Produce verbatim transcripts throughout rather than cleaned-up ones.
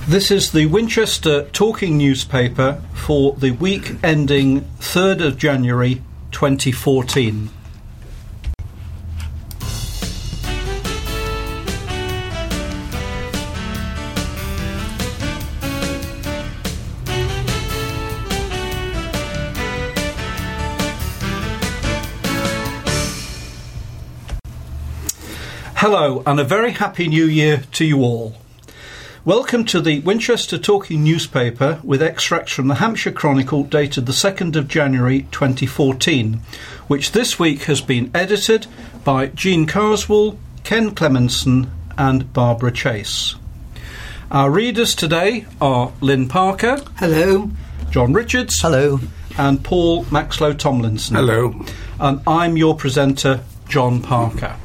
This is the Winchester Talking Newspaper for the week ending third of January twenty fourteen. Hello and a very happy new year to you all. Welcome to the Winchester Talking Newspaper with extracts from the Hampshire Chronicle dated the second of January twenty fourteen, which this week has been edited by Jean Carswell, Ken Clemenson and Barbara Chase. Our readers today are Lynn Parker. Hello. John Richards. Hello. And Paul Maxlow Tomlinson. Hello. And I'm your presenter, John Parker.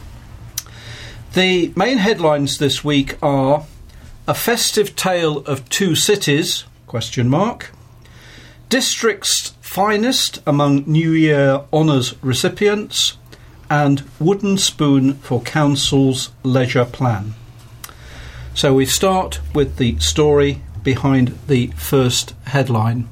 The main headlines this week are A Festive Tale of Two Cities, question mark, District's Finest Among New Year Honours Recipients, and Wooden Spoon for Council's Leisure Plan. So we start with the story behind the first headline.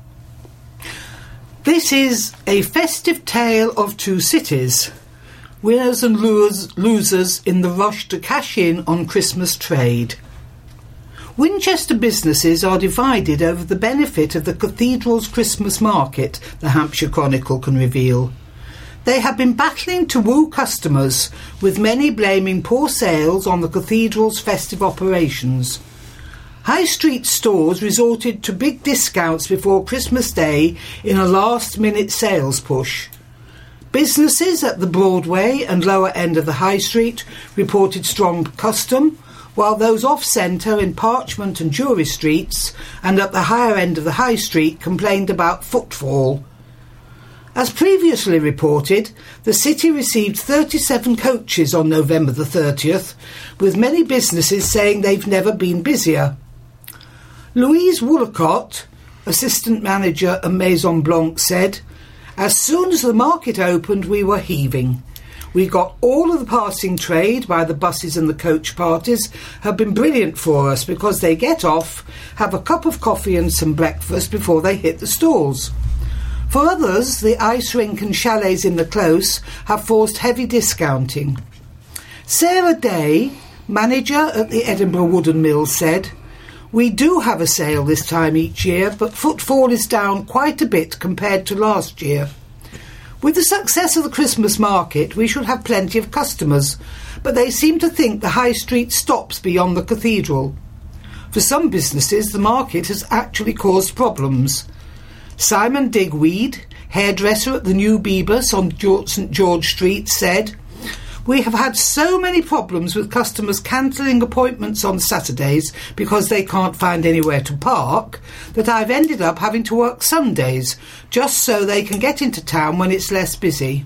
This is A Festive Tale of Two Cities. Winners and losers in the rush to cash in on Christmas trade. Winchester businesses are divided over the benefit of the cathedral's Christmas market, the Hampshire Chronicle can reveal. They have been battling to woo customers, with many blaming poor sales on the cathedral's festive operations. High street stores resorted to big discounts before Christmas Day in a last-minute sales push. Businesses at the Broadway and lower end of the High Street reported strong custom, while those off-centre in Parchment and Jewry Streets and at the higher end of the High Street complained about footfall. As previously reported, the city received thirty-seven coaches on November the thirtieth, with many businesses saying they've never been busier. Louise Woolacott, assistant manager at Maison Blanc, said, "As soon as the market opened, we were heaving. We got all of the passing trade by the buses and the coach parties have been brilliant for us because they get off, have a cup of coffee and some breakfast before they hit the stalls. For others, the ice rink and chalets in the close have forced heavy discounting." Sarah Day, manager at the Edinburgh Wooden Mill, said, "We do have a sale this time each year, but footfall is down quite a bit compared to last year. With the success of the Christmas market, we should have plenty of customers, but they seem to think the high street stops beyond the cathedral. For some businesses, the market has actually caused problems. Simon Digweed, hairdresser at the New Bebus on St George Street, said, "We have had so many problems with customers cancelling appointments on Saturdays because they can't find anywhere to park that I've ended up having to work Sundays just so they can get into town when it's less busy."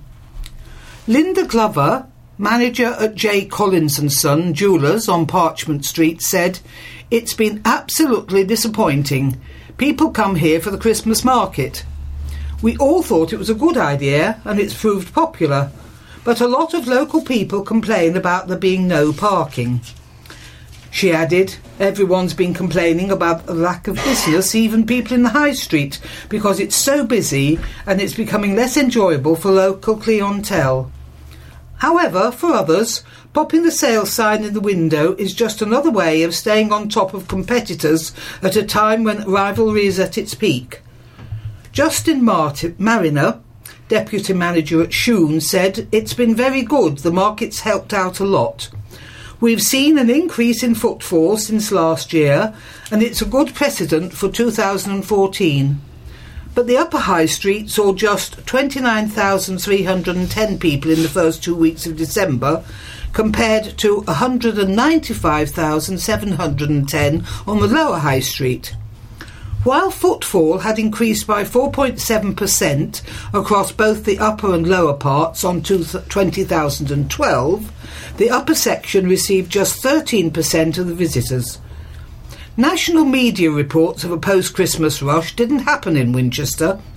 Linda Glover, manager at J. Collins and Son Jewellers on Parchment Street, said, "It's been absolutely disappointing. People come here for the Christmas market. We all thought it was a good idea and it's proved popular. But a lot of local people complain about there being no parking." She added, "Everyone's been complaining about the lack of business, even people in the high street, because it's so busy and it's becoming less enjoyable for local clientele. However, for others, popping the sale sign in the window is just another way of staying on top of competitors at a time when rivalry is at its peak." Justin Martin, Mariner, deputy manager at Shoon, said, "It's been very good. The market's helped out a lot. We've seen an increase in footfall since last year, and it's a good precedent for two thousand fourteen. But the Upper High Street saw just twenty-nine thousand three hundred ten people in the first two weeks of December, compared to one hundred ninety-five thousand seven hundred ten on the Lower High Street. While footfall had increased by four point seven percent across both the upper and lower parts on twenty thousand twelve, the upper section received just thirteen percent of the visitors. National media reports of a post-Christmas rush didn't happen in Winchester.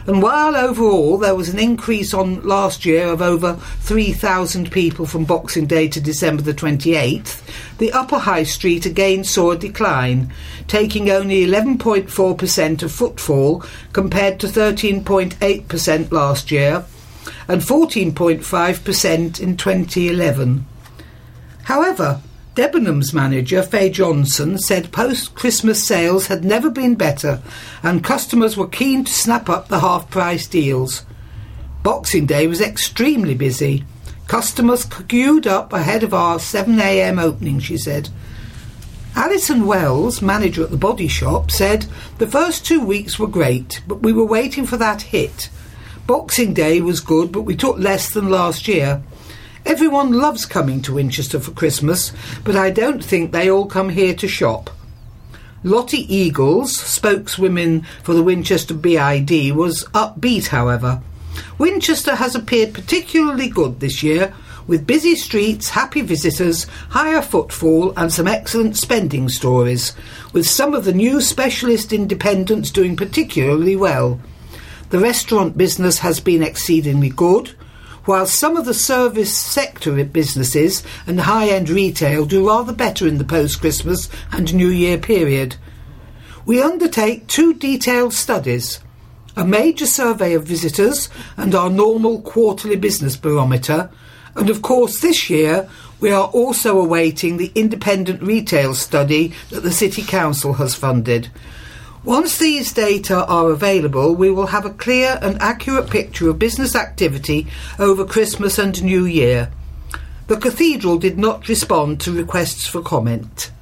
And while overall there was an increase on last year of over three thousand people from Boxing Day to December the twenty-eighth, the Upper High Street again saw a decline, taking only eleven point four percent of footfall compared to thirteen point eight percent last year and fourteen point five percent in twenty eleven. However, Debenhams manager Faye Johnson said post-Christmas sales had never been better and customers were keen to snap up the half-price deals. Boxing Day was extremely busy. Customers queued up ahead of our seven a m opening, she said. Alison Wells, manager at the Body Shop, said the first two weeks were great, but we were waiting for that hit. Boxing Day was good, but we took less than last year. Everyone loves coming to Winchester for Christmas, but I don't think they all come here to shop. Lottie Eagles, spokeswoman for the Winchester B I D, was upbeat, however. Winchester has appeared particularly good this year, with busy streets, happy visitors, higher footfall and some excellent spending stories, with some of the new specialist independents doing particularly well. The restaurant business has been exceedingly good, while some of the service sector businesses and high-end retail do rather better in the post-Christmas and New Year period. We undertake two detailed studies, a major survey of visitors and our normal quarterly business barometer, and of course this year we are also awaiting the independent retail study that the City Council has funded. Once these data are available, we will have a clear and accurate picture of business activity over Christmas and New Year. The Cathedral did not respond to requests for comment.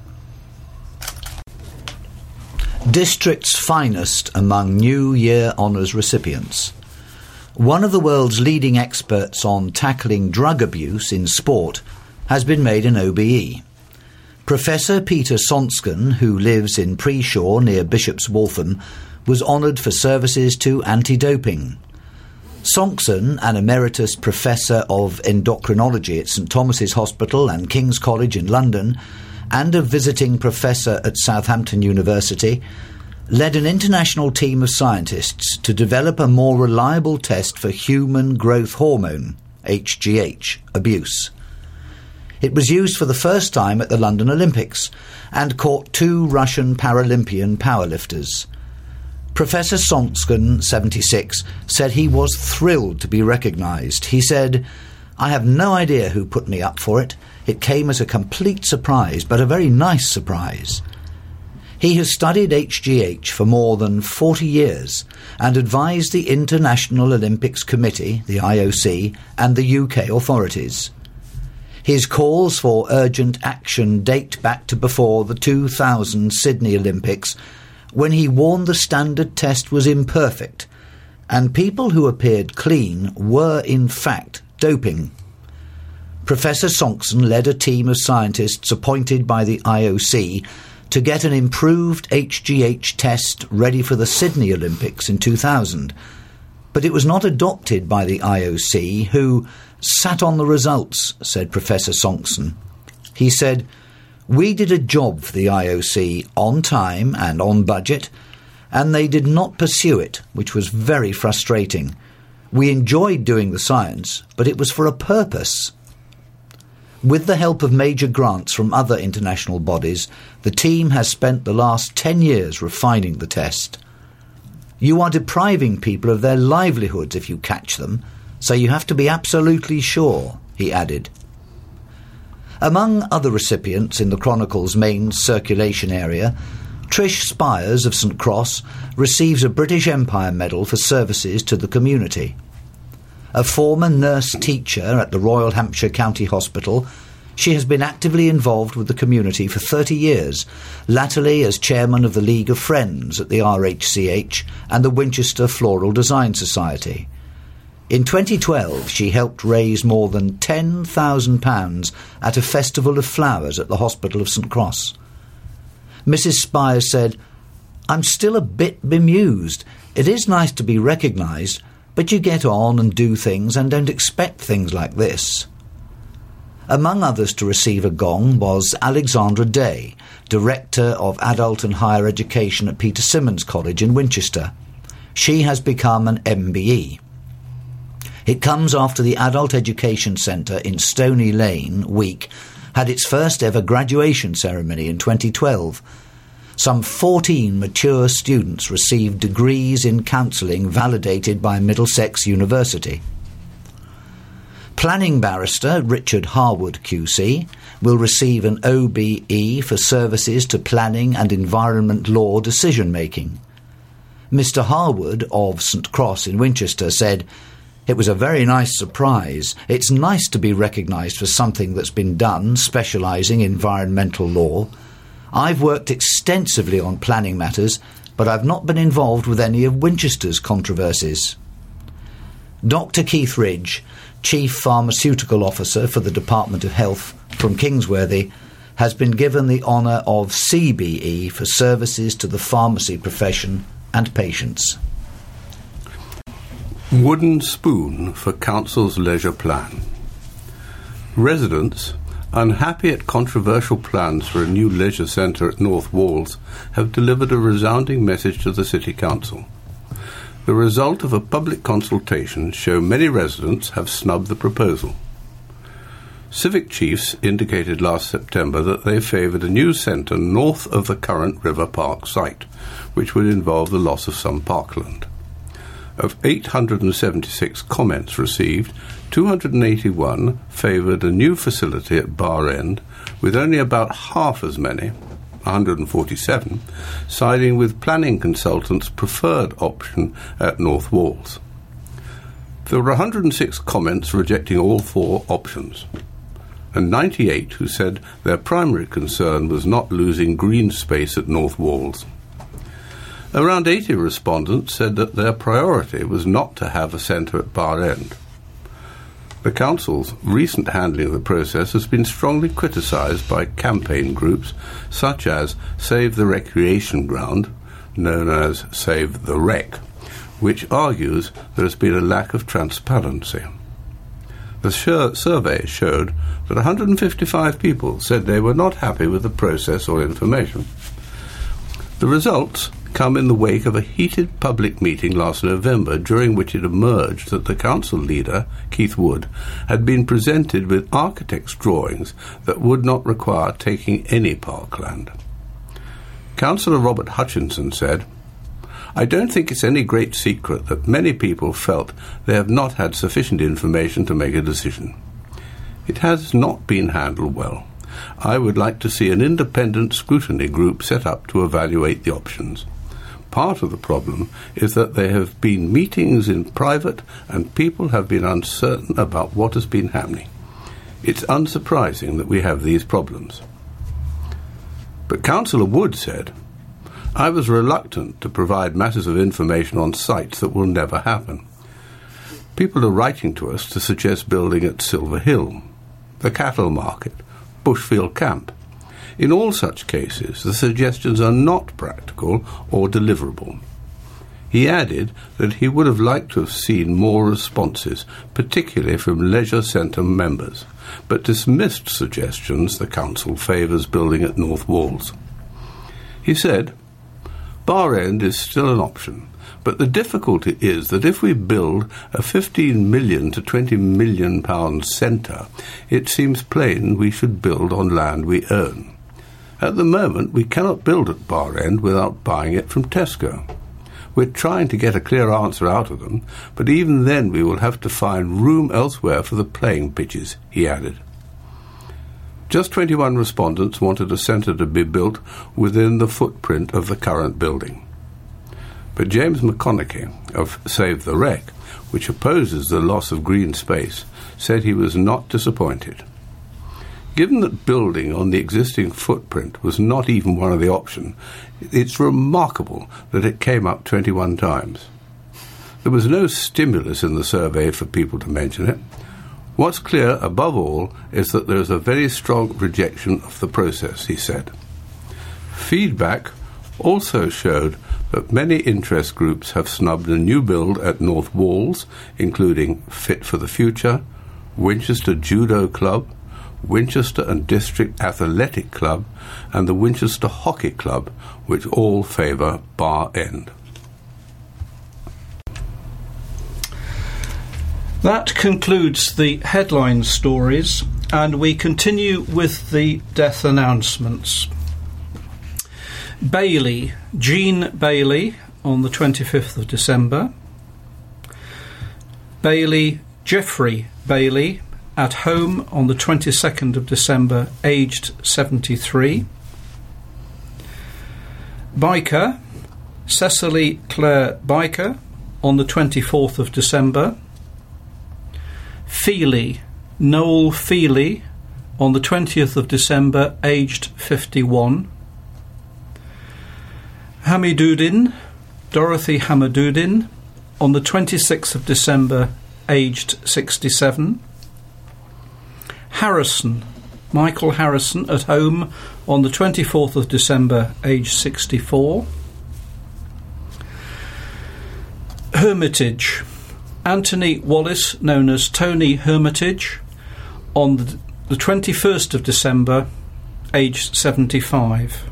District's finest among New Year Honours recipients. One of the world's leading experts on tackling drug abuse in sport has been made an O B E. Professor Peter Sonsken, who lives in Preshaw near Bishop's Waltham, was honoured for services to anti-doping. Sonsken, an emeritus professor of endocrinology at St Thomas's Hospital and King's College in London, and a visiting professor at Southampton University, led an international team of scientists to develop a more reliable test for human growth hormone, H G H, abuse. It was used for the first time at the London Olympics and caught two Russian Paralympian powerlifters. Professor Sonsken, seventy-six, said he was thrilled to be recognised. He said, "I have no idea who put me up for it. It came as a complete surprise, but a very nice surprise." He has studied H G H for more than forty years and advised the International Olympics Committee, the I O C, and the U K authorities. His calls for urgent action date back to before the two thousand Sydney Olympics, when he warned the standard test was imperfect, and people who appeared clean were in fact doping. Professor Sonsken led a team of scientists appointed by the I O C to get an improved H G H test ready for the Sydney Olympics in two thousand, but it was not adopted by the I O C, who sat on the results, said Professor Sonsken. He said, "We did a job for the I O C on time and on budget, and they did not pursue it, which was very frustrating. We enjoyed doing the science, but it was for a purpose." With the help of major grants from other international bodies, the team has spent the last ten years refining the test. "You are depriving people of their livelihoods if you catch them, so you have to be absolutely sure," he added. Among other recipients in the Chronicle's main circulation area, Trish Spires of St Cross receives a British Empire Medal for services to the community. A former nurse teacher at the Royal Hampshire County Hospital, she has been actively involved with the community for thirty years, latterly as chairman of the League of Friends at the R H C H and the Winchester Floral Design Society. In twenty twelve, she helped raise more than ten thousand pounds at a festival of flowers at the Hospital of St Cross. Missus Spires said, "I'm still a bit bemused. It is nice to be recognised, but you get on and do things and don't expect things like this." Among others to receive a gong was Alexandra Day, Director of Adult and Higher Education at Peter Symonds College in Winchester. She has become an M B E. It comes after the Adult Education Centre in Stony Lane, Week, had its first ever graduation ceremony in twenty twelve. Some fourteen mature students received degrees in counselling validated by Middlesex University. Planning barrister Richard Harwood Q C will receive an O B E for services to planning and environment law decision-making. Mister Harwood of St Cross in Winchester said, "It was a very nice surprise. It's nice to be recognised for something that's been done, specialising in environmental law. I've worked extensively on planning matters, but I've not been involved with any of Winchester's controversies." Doctor Keith Ridge, Chief Pharmaceutical Officer for the Department of Health from Kingsworthy, has been given the honour of C B E for services to the pharmacy profession and patients. Wooden spoon for Council's leisure plan. Residents, unhappy at controversial plans for a new leisure centre at North Walls, have delivered a resounding message to the City Council. The result of a public consultation show many residents have snubbed the proposal. Civic chiefs indicated last September that they favoured a new centre north of the current River Park site, which would involve the loss of some parkland. Of eight hundred seventy-six comments received, two hundred eighty-one favoured a new facility at Bar End, with only about half as many, one hundred forty-seven, siding with planning consultants' preferred option at North Walls. There were one hundred six comments rejecting all four options, and ninety-eight who said their primary concern was not losing green space at North Walls. Around eighty respondents said that their priority was not to have a centre at Bar End. The Council's recent handling of the process has been strongly criticised by campaign groups such as Save the Recreation Ground, known as Save the Rec, which argues there has been a lack of transparency. The survey showed that one hundred fifty-five people said they were not happy with the process or information. The results come in the wake of a heated public meeting last November, during which it emerged that the council leader, Keith Wood, had been presented with architect's drawings that would not require taking any parkland. Councillor Robert Hutchinson said, "I don't think it's any great secret that many people felt they have not had sufficient information to make a decision. It has not been handled well. I would like to see an independent scrutiny group set up to evaluate the options. Part of the problem is that there have been meetings in private and people have been uncertain about what has been happening. It's unsurprising that we have these problems." But Councillor Wood said, "I was reluctant to provide matters of information on sites that will never happen. People are writing to us to suggest building at Silver Hill, the cattle market, Bushfield Camp. In all such cases, the suggestions are not practical or deliverable." He added that he would have liked to have seen more responses, particularly from leisure centre members, but dismissed suggestions the council favours building at North Walls. He said, "Bar End is still an option, but the difficulty is that if we build a fifteen million to twenty million pound centre, it seems plain we should build on land we own. At the moment, we cannot build at Bar End without buying it from Tesco. We're trying to get a clear answer out of them, but even then we will have to find room elsewhere for the playing pitches," he added. Just twenty-one respondents wanted a centre to be built within the footprint of the current building. But James McConaughey of Save the Rec, which opposes the loss of green space, said he was not disappointed. Given that building on the existing footprint was not even one of the options, it's remarkable that it came up twenty-one times. There was no stimulus in the survey for people to mention it. What's clear, above all, is that there is a very strong rejection of the process, he said. Feedback also showed that many interest groups have snubbed a new build at North Walls, including Fit for the Future, Winchester Judo Club, Winchester and District Athletic Club, and the Winchester Hockey Club, which all favour Bar End. That concludes the headline stories, and we continue with the death announcements. Bailey, Jean Bailey, on the twenty-fifth of December. Bailey, Geoffrey Bailey, at home on the twenty-second of December, aged seventy-three. Biker, Cecily Claire Biker, on the twenty-fourth of December. Feely, Noel Feely, on the twentieth of December, aged fifty-one. Hamiduddin, Dorothy Hamiduddin, on the twenty-sixth of December, aged sixty-seven. Harrison, Michael Harrison, at home on the twenty-fourth of December, aged sixty-four. Hermitage, Anthony Wallace, known as Tony Hermitage, on the, the twenty-first of December, aged seventy-five.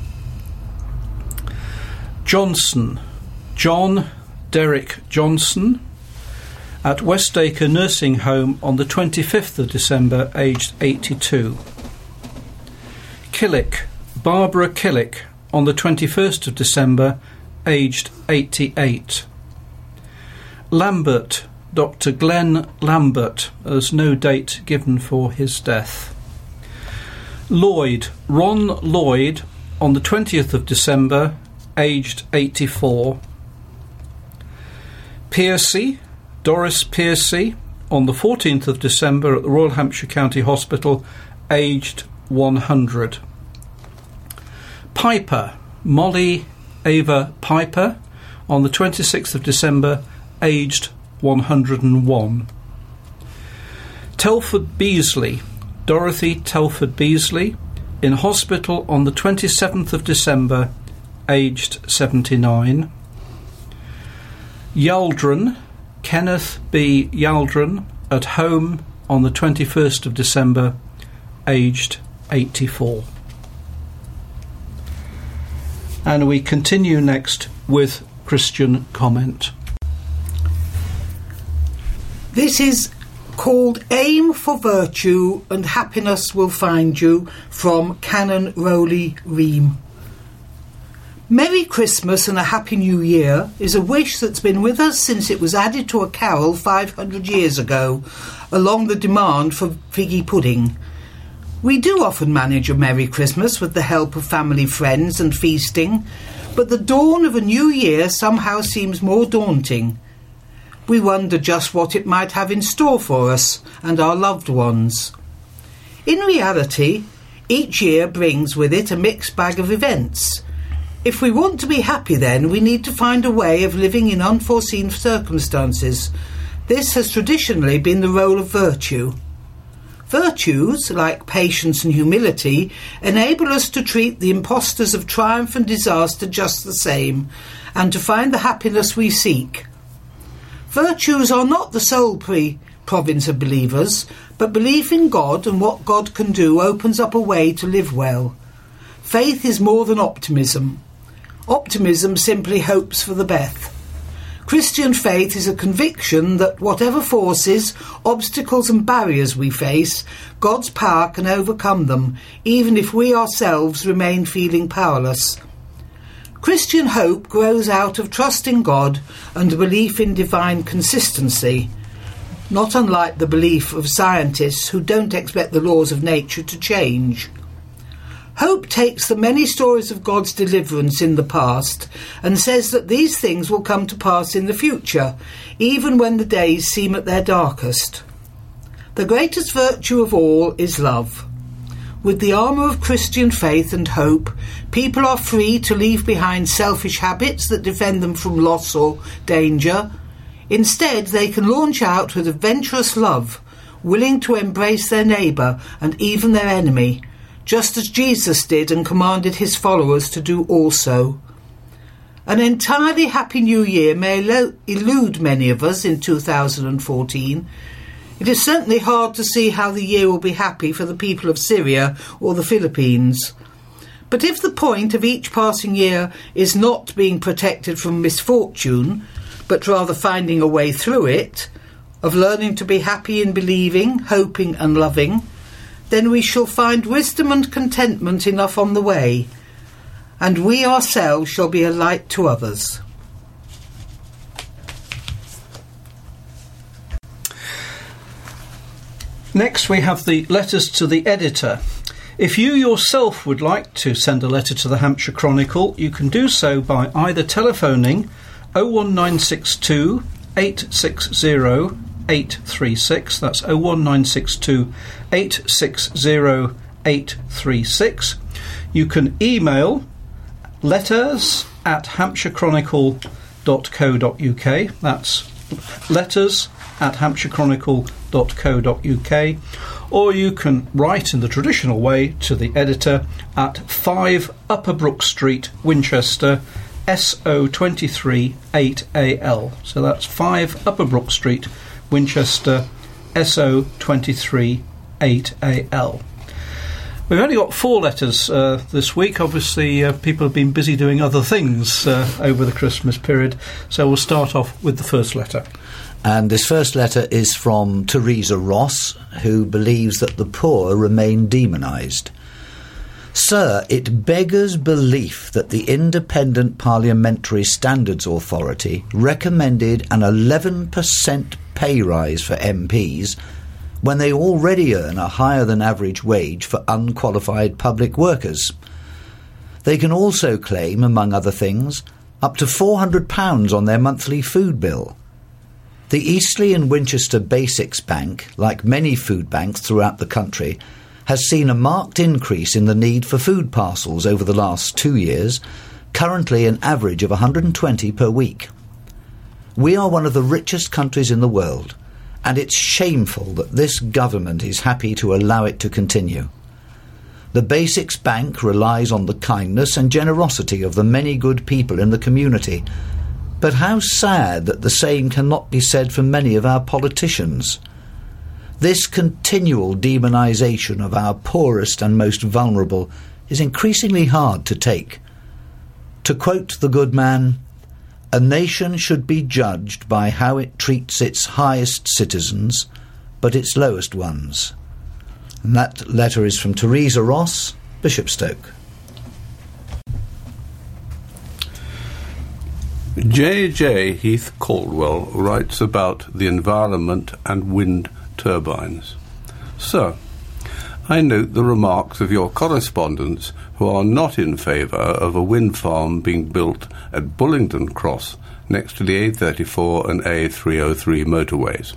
Johnson, John Derek Johnson, at Westacre Nursing Home on the twenty-fifth of December, aged eighty-two. Killick, Barbara Killick, on the twenty-first of December, aged eighty-eight. Lambert, Doctor Glenn Lambert, as no date given for his death. Lloyd, Ron Lloyd, on the twentieth of December, aged eighty-four. Piercy, Doris Piercy, on the fourteenth of December at the Royal Hampshire County Hospital, aged one hundred. Piper, Molly Ava Piper, on the twenty-sixth of December, aged one hundred and one. Telford Beasley, Dorothy Telford Beasley, in hospital on the twenty-seventh of December, aged seventy-nine. Yaldron, Kenneth B. Yaldron, at home on the twenty-first of December, aged eighty-four. And we continue next with Christian comment. This is called Aim for Virtue and Happiness Will Find You, from Canon Rowley Ream. Merry Christmas and a Happy New Year is a wish that's been with us since it was added to a carol five hundred years ago, along the demand for figgy pudding. We do often manage a Merry Christmas with the help of family, friends and feasting, but the dawn of a new year somehow seems more daunting. We wonder just what it might have in store for us and our loved ones. In reality, each year brings with it a mixed bag of events. If we want to be happy, then we need to find a way of living in unforeseen circumstances. This has traditionally been the role of virtue. Virtues, like patience and humility, enable us to treat the impostors of triumph and disaster just the same, and to find the happiness we seek. Virtues are not the sole pre- province of believers, but belief in God and what God can do opens up a way to live well. Faith is more than optimism. Optimism simply hopes for the best. Christian faith is a conviction that whatever forces, obstacles and barriers we face, God's power can overcome them, even if we ourselves remain feeling powerless. Christian hope grows out of trust in God and belief in divine consistency, not unlike the belief of scientists who don't expect the laws of nature to change. Hope takes the many stories of God's deliverance in the past and says that these things will come to pass in the future, even when the days seem at their darkest. The greatest virtue of all is love. With the armour of Christian faith and hope, people are free to leave behind selfish habits that defend them from loss or danger. Instead, they can launch out with adventurous love, willing to embrace their neighbour and even their enemy, just as Jesus did and commanded his followers to do also. An entirely happy new year may elude many of us in two thousand fourteen. It is certainly hard to see how the year will be happy for the people of Syria or the Philippines. But if the point of each passing year is not being protected from misfortune, but rather finding a way through it, of learning to be happy in believing, hoping and loving, then we shall find wisdom and contentment enough on the way, and we ourselves shall be a light to others. Next we have the letters to the editor. If you yourself would like to send a letter to the Hampshire Chronicle, you can do so by either telephoning oh one nine six two, eight six zero, eight three six, that's oh one nine six two, eight six zero, eight three six. You can email letters at hampshire chronicle dot co dot uk, that's letters at hampshire chronicle dot co dot uk, or you can write in the traditional way to the editor at five Upper Brook Street, Winchester, S O two three eight A L. So that's five Upper Brook Street, Winchester, S O two three eight A L. We've only got four letters uh, this week. Obviously, uh, people have been busy doing other things uh, over the Christmas period, so we'll start off with the first letter. And this first letter is from Teresa Ross, who believes that the poor remain demonised. Sir, it beggars belief that the Independent Parliamentary Standards Authority recommended an eleven percent pay rise for M Ps when they already earn a higher than average wage for unqualified public workers. They can also claim, among other things, up to four hundred pounds on their monthly food bill. The Eastleigh and Winchester Basics Bank, like many food banks throughout the country, has seen a marked increase in the need for food parcels over the last two years, currently an average of one hundred twenty per week. We are one of the richest countries in the world, and it's shameful that this government is happy to allow it to continue. The Basics Bank relies on the kindness and generosity of the many good people in the community, but how sad that the same cannot be said for many of our politicians. This continual demonisation of our poorest and most vulnerable is increasingly hard to take. To quote the good man, "A nation should be judged by how it treats its highest citizens, but its lowest ones." And that letter is from Teresa Ross, Bishopstoke. J J Heath Caldwell writes about the environment and wind turbines. Sir, I note the remarks of your correspondents who are not in favour of a wind farm being built at Bullingdon Cross next to the A thirty-four and A three oh three motorways.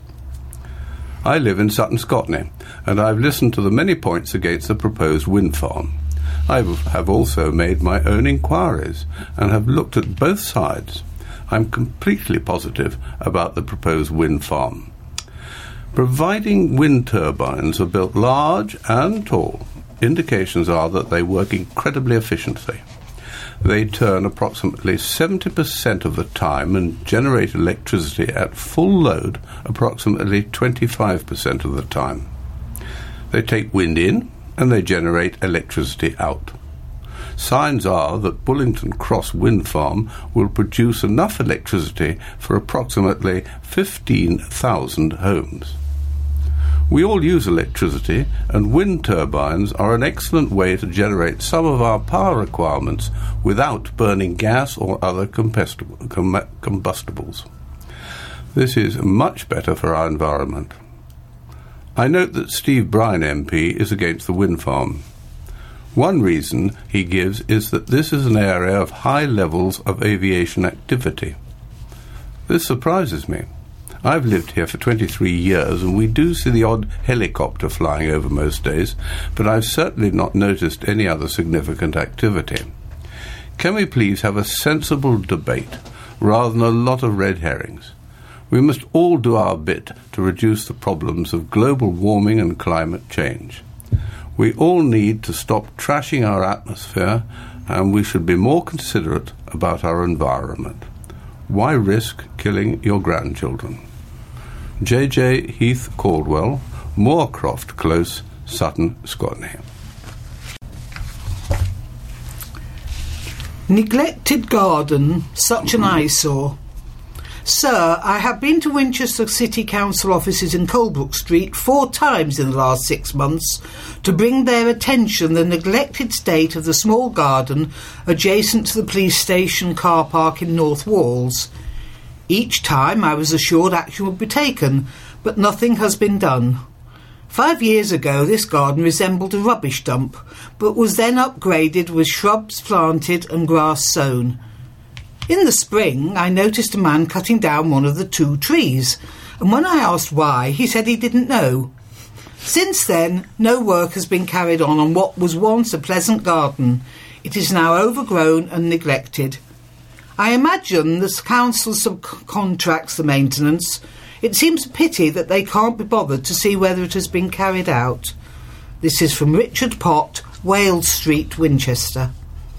I live in Sutton Scotney, and I've listened to the many points against the proposed wind farm. I have also made my own inquiries and have looked at both sides. I'm completely positive about the proposed wind farm. Providing wind turbines are built large and tall, indications are that they work incredibly efficiently. They turn approximately seventy percent of the time and generate electricity at full load approximately twenty-five percent of the time. They take wind in and they generate electricity out. Signs are that Bullingdon Cross Wind Farm will produce enough electricity for approximately fifteen thousand homes. We all use electricity, and wind turbines are an excellent way to generate some of our power requirements without burning gas or other combustibles. This is much better for our environment. I note that Steve Bryan M P is against the wind farm. One reason he gives is that this is an area of high levels of aviation activity. This surprises me. I've lived here for twenty-three years, and we do see the odd helicopter flying over most days, but I've certainly not noticed any other significant activity. Can we please have a sensible debate, rather than a lot of red herrings? We must all do our bit to reduce the problems of global warming and climate change. We all need to stop trashing our atmosphere, and we should be more considerate about our environment. Why risk killing your grandchildren? J J Heath Caldwell, Moorcroft Close, Sutton, Scotland. Neglected garden, such an eyesore. Sir, I have been to Winchester City Council offices in Colebrook Street four times in the last six months to bring their attention the neglected state of the small garden adjacent to the police station car park in North Walls. Each time I was assured action would be taken, but nothing has been done. Five years ago this garden resembled a rubbish dump, but was then upgraded with shrubs planted and grass sown. In the spring, I noticed a man cutting down one of the two trees, and when I asked why, he said he didn't know. Since then, no work has been carried on on what was once a pleasant garden. It is now overgrown and neglected. I imagine the council subcontracts the maintenance. It seems a pity that they can't be bothered to see whether it has been carried out. This is from Richard Pott, Wales Street, Winchester.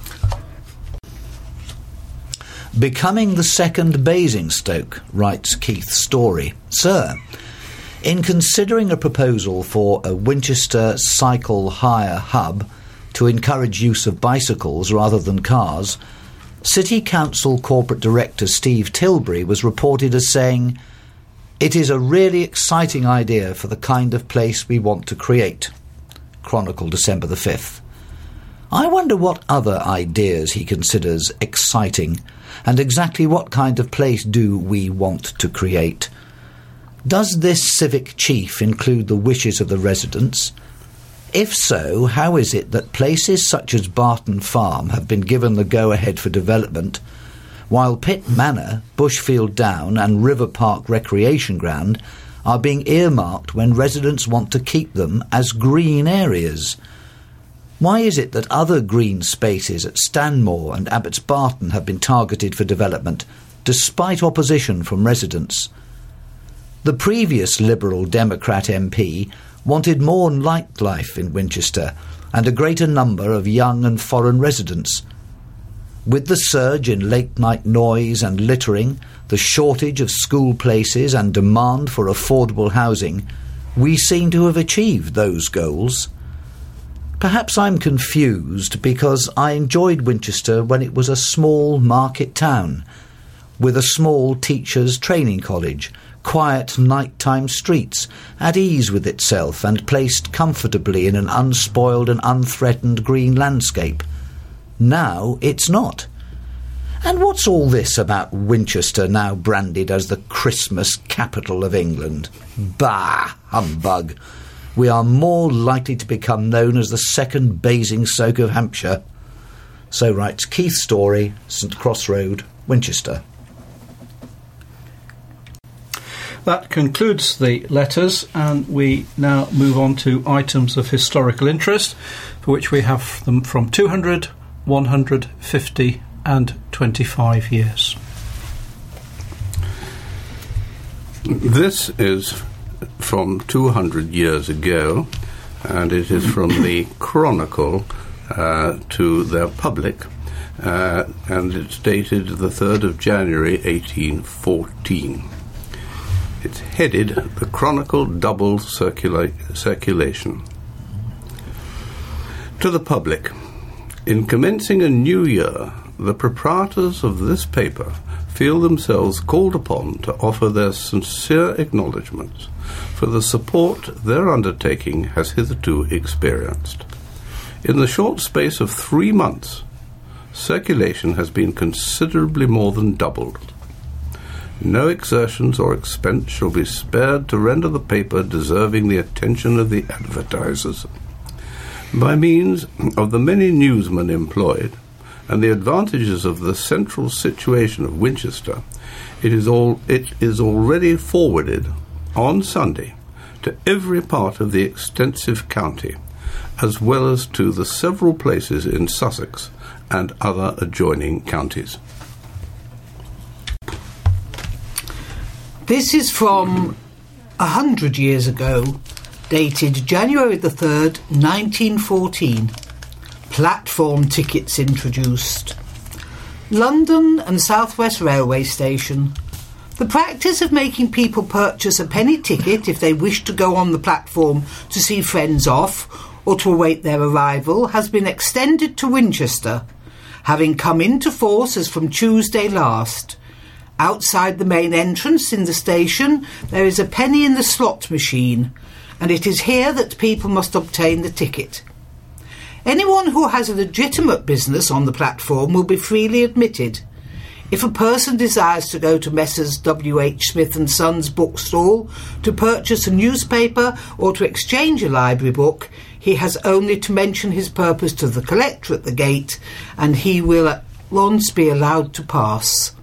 Becoming the second Basingstoke, writes Keith Story. Sir, in considering a proposal for a Winchester cycle hire hub to encourage use of bicycles rather than cars, City Council Corporate Director Steve Tilbury was reported as saying, "It is a really exciting idea for the kind of place we want to create." Chronicle, December the fifth. I wonder what other ideas he considers exciting, and exactly what kind of place do we want to create. Does this civic chief include the wishes of the residents? If so, how is it that places such as Barton Farm have been given the go-ahead for development, while Pitt Manor, Bushfield Down and River Park Recreation Ground are being earmarked when residents want to keep them as green areas? Why is it that other green spaces at Stanmore and Abbots Barton have been targeted for development, despite opposition from residents? The previous Liberal Democrat M P wanted more nightlife in Winchester and a greater number of young and foreign residents. With the surge in late-night noise and littering, the shortage of school places and demand for affordable housing, we seem to have achieved those goals. Perhaps I'm confused because I enjoyed Winchester when it was a small market town, with a small teachers' training college, quiet nighttime streets, at ease with itself and placed comfortably in an unspoiled and unthreatened green landscape. Now it's not. And what's all this about Winchester now branded as the Christmas capital of England? Bah! Humbug! We are more likely to become known as the second Basingstoke of Hampshire. So writes Keith Story, St Cross Road, Winchester. That concludes the letters, and we now move on to items of historical interest, for which we have them from two hundred, one hundred fifty and twenty-five years. This is from two hundred years ago, and it is from the Chronicle uh, to the public, uh, and it's dated the third of January eighteen fourteen. It's headed The Chronicle Double Circula- Circulation. To the public, in commencing a new year, the proprietors of this paper feel themselves called upon to offer their sincere acknowledgements for the support their undertaking has hitherto experienced. In the short space of three months, circulation has been considerably more than doubled. No exertions or expense shall be spared to render the paper deserving the attention of the advertisers. By means of the many newsmen employed, and the advantages of the central situation of Winchester, it is all it is already forwarded on Sunday to every part of the extensive county, as well as to the several places in Sussex and other adjoining counties. This is from a hundred years ago, dated January the third, nineteen fourteen. Platform tickets introduced. London and South West Railway Station. The practice of making people purchase a penny ticket if they wish to go on the platform to see friends off or to await their arrival has been extended to Winchester, having come into force as from Tuesday last. Outside the main entrance in the station, there is a penny in the slot machine, and it is here that people must obtain the ticket. Anyone who has a legitimate business on the platform will be freely admitted. If a person desires to go to Messrs W H Smith and Sons bookstall to purchase a newspaper or to exchange a library book, he has only to mention his purpose to the collector at the gate, and he will at once be allowed to pass.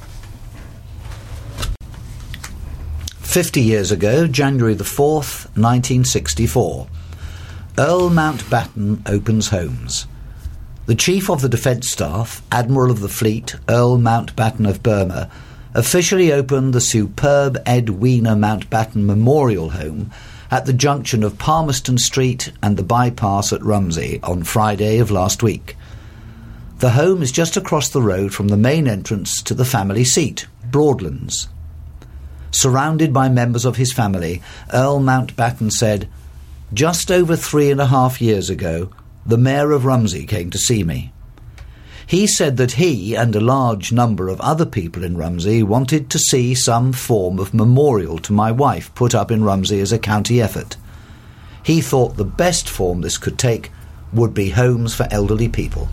Fifty years ago, January the fourth, nineteen sixty-four, Earl Mountbatten opens homes. The Chief of the Defence Staff, Admiral of the Fleet, Earl Mountbatten of Burma, officially opened the superb Edwina Mountbatten Memorial Home at the junction of Palmerston Street and the bypass at Rumsey on Friday of last week. The home is just across the road from the main entrance to the family seat, Broadlands. Surrounded by members of his family, Earl Mountbatten said, "Just over three and a half years ago, the Mayor of Rumsey came to see me. He said that he and a large number of other people in Rumsey wanted to see some form of memorial to my wife put up in Rumsey as a county effort. He thought the best form this could take would be homes for elderly people."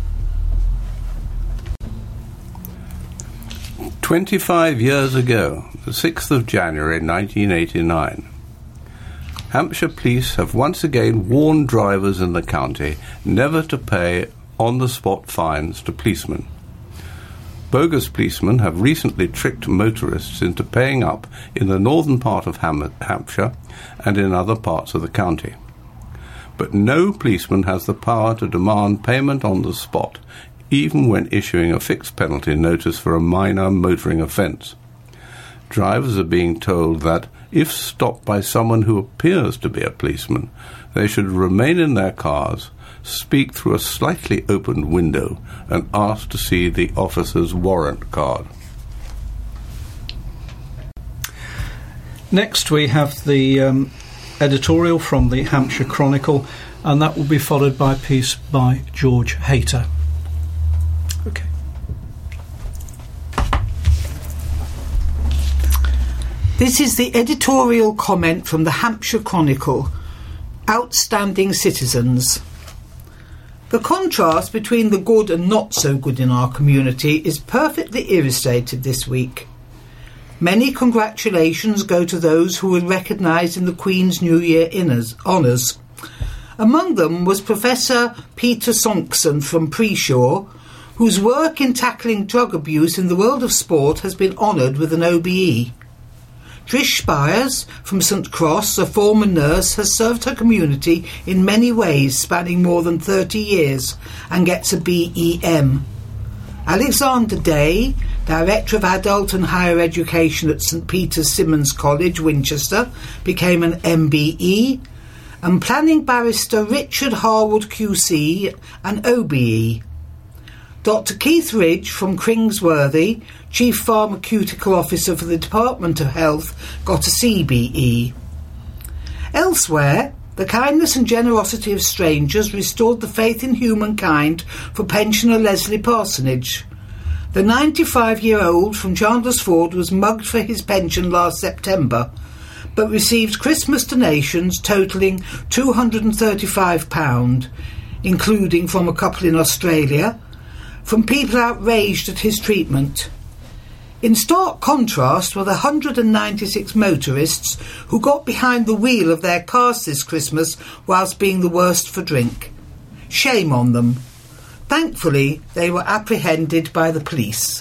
Twenty-five years ago, the sixth of January nineteen eighty-nine, Hampshire police have once again warned drivers in the county never to pay on-the-spot fines to policemen. Bogus policemen have recently tricked motorists into paying up in the northern part of Ham- Hampshire and in other parts of the county. But no policeman has the power to demand payment on the spot, even when issuing a fixed penalty notice for a minor motoring offence. Drivers are being told that, if stopped by someone who appears to be a policeman, they should remain in their cars, speak through a slightly opened window, and ask to see the officer's warrant card. Next we have the um, editorial from the Hampshire Chronicle, and that will be followed by a piece by George Hayter. Okay. This is the editorial comment from the Hampshire Chronicle. Outstanding citizens. The contrast between the good and not so good in our community is perfectly illustrated this week. Many congratulations go to those who were recognised in the Queen's New Year honours. Among them was Professor Peter Sonksen from Preshaw, whose work in tackling drug abuse in the world of sport has been honoured with an O B E. Trish Spires from St Cross, a former nurse, has served her community in many ways spanning more than thirty years and gets a B E M. Alexander Day, Director of Adult and Higher Education at St Peter's Simmons College, Winchester, became an M B E, and Planning Barrister Richard Harwood Q C an O B E. Doctor Keith Ridge from Kringsworthy, Chief Pharmaceutical Officer for the Department of Health, got a C B E. Elsewhere, the kindness and generosity of strangers restored the faith in humankind for pensioner Leslie Parsonage. The ninety-five-year-old from Chandler's Ford was mugged for his pension last September, but received Christmas donations totalling two hundred thirty-five pounds, including from a couple in Australia, from people outraged at his treatment. In stark contrast were the one hundred ninety-six motorists who got behind the wheel of their cars this Christmas whilst being the worst for drink. Shame on them. Thankfully, they were apprehended by the police.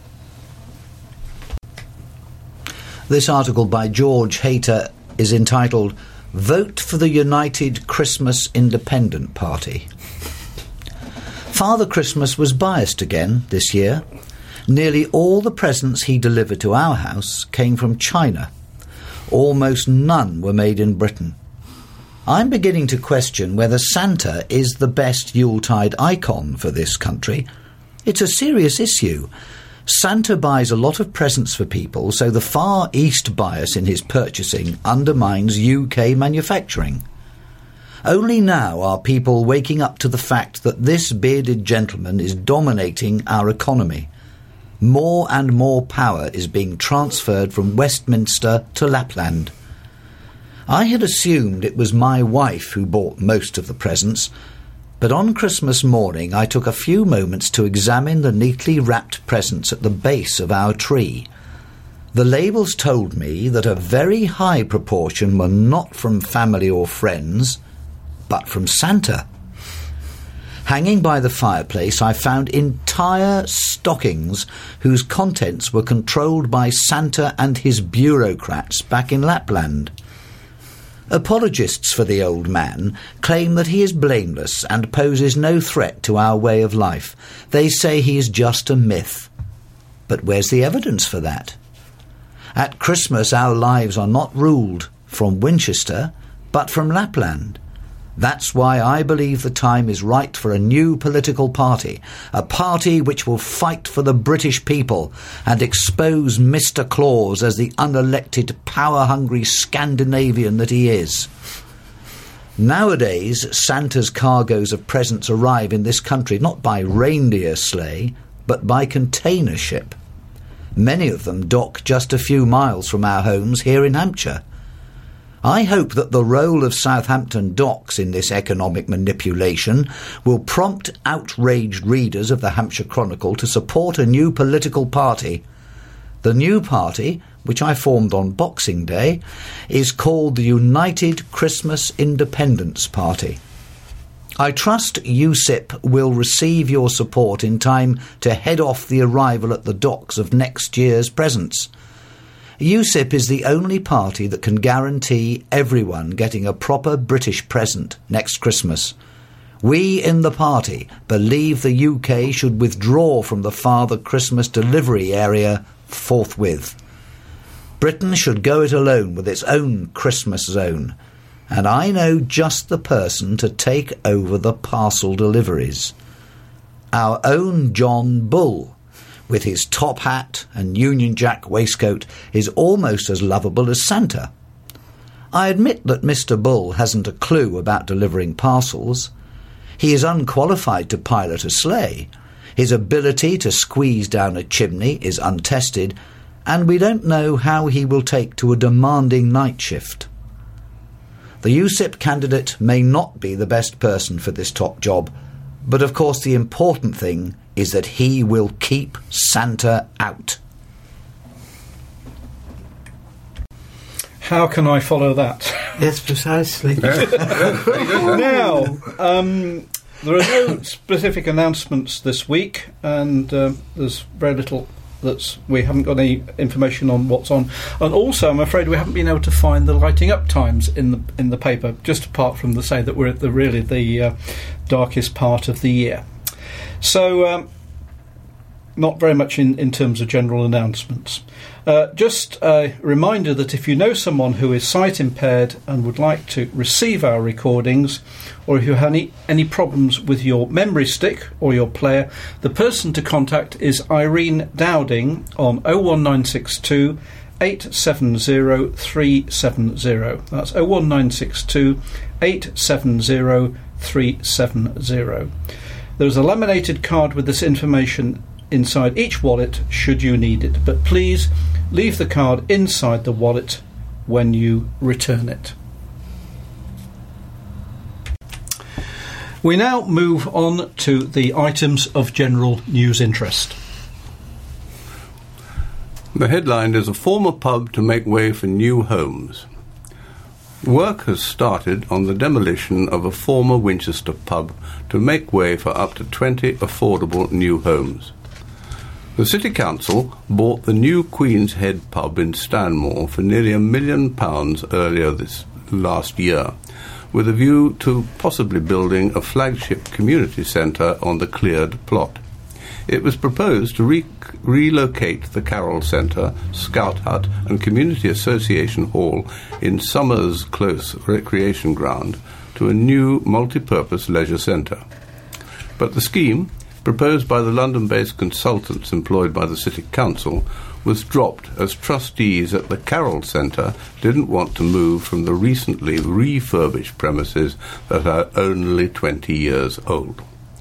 This article by George Hayter is entitled "Vote for the United Christmas Independent Party." Father Christmas was biased again this year. Nearly all the presents he delivered to our house came from China. Almost none were made in Britain. I'm beginning to question whether Santa is the best Yuletide icon for this country. It's a serious issue. Santa buys a lot of presents for people, so the Far East bias in his purchasing undermines U K manufacturing. Only now are people waking up to the fact that this bearded gentleman is dominating our economy. more and more power is being transferred from Westminster to Lapland. I had assumed it was my wife who bought most of the presents, but on Christmas morning I took a few moments to examine the neatly wrapped presents at the base of our tree. The labels told me that a very high proportion were not from family or friends, but from Santa. Hanging by the fireplace, I found entire stockings whose contents were controlled by Santa and his bureaucrats back in Lapland. Apologists for the old man claim that he is blameless and poses no threat to our way of life. They say he is just a myth. But where's the evidence for that? At Christmas our lives are not ruled from Winchester, but from Lapland. That's why I believe the time is right for a new political party, a party which will fight for the British people and expose Mister Claus as the unelected, power-hungry Scandinavian that he is. Nowadays, Santa's cargoes of presents arrive in this country not by reindeer sleigh, but by container ship. Many of them dock just a few miles from our homes here in Hampshire. I hope that the role of Southampton Docks in this economic manipulation will prompt outraged readers of the Hampshire Chronicle to support a new political party. The new party, which I formed on Boxing Day, is called the United Christmas Independence Party. I trust U S I P will receive your support in time to head off the arrival at the docks of next year's presents. U S I P is the only party that can guarantee everyone getting a proper British present next Christmas. We in the party believe the U K should withdraw from the Father Christmas delivery area forthwith. Britain should go it alone with its own Christmas zone, and I know just the person to take over the parcel deliveries. Our own John Bull, with his top hat and Union Jack waistcoat, is almost as lovable as Santa. I admit that Mister Bull hasn't a clue about delivering parcels. He is unqualified to pilot a sleigh. His ability to squeeze down a chimney is untested, and we don't know how he will take to a demanding night shift. The U S I P candidate may not be the best person for this top job, but of course the important thing is that he will keep Santa out. How can I follow that? Yes, precisely. Now, um, there are no specific announcements this week, and uh, there's very little that's we haven't got any information on what's on, and also I'm afraid we haven't been able to find the lighting up times in the in the paper. Just apart from the say that we're at the really the uh, darkest part of the year. So, um, not very much in, in terms of general announcements. Uh, just a reminder that if you know someone who is sight impaired and would like to receive our recordings, or if you have any, any problems with your memory stick or your player, the person to contact is Irene Dowding on oh one nine six two, eight seven oh, three seven oh. That's oh one nine six two, eight seven oh, three seven oh. There's a laminated card with this information inside each wallet should you need it, but please leave the card inside the wallet when you return it. We now move on to the items of general news interest. The headline is a former pub to make way for new homes. Work has started on the demolition of a former Winchester pub to make way for up to twenty affordable new homes. The City Council bought the new Queen's Head pub in Stanmore for nearly a million pounds earlier this last year, with a view to possibly building a flagship community centre on the cleared plot. It was proposed to re- relocate the Carroll Centre, Scout Hut and Community Association Hall in Summers Close Recreation Ground to a new multi-purpose leisure centre. But the scheme, proposed by the London-based consultants employed by the City Council, was dropped as trustees at the Carroll Centre didn't want to move from the recently refurbished premises that are only twenty years old.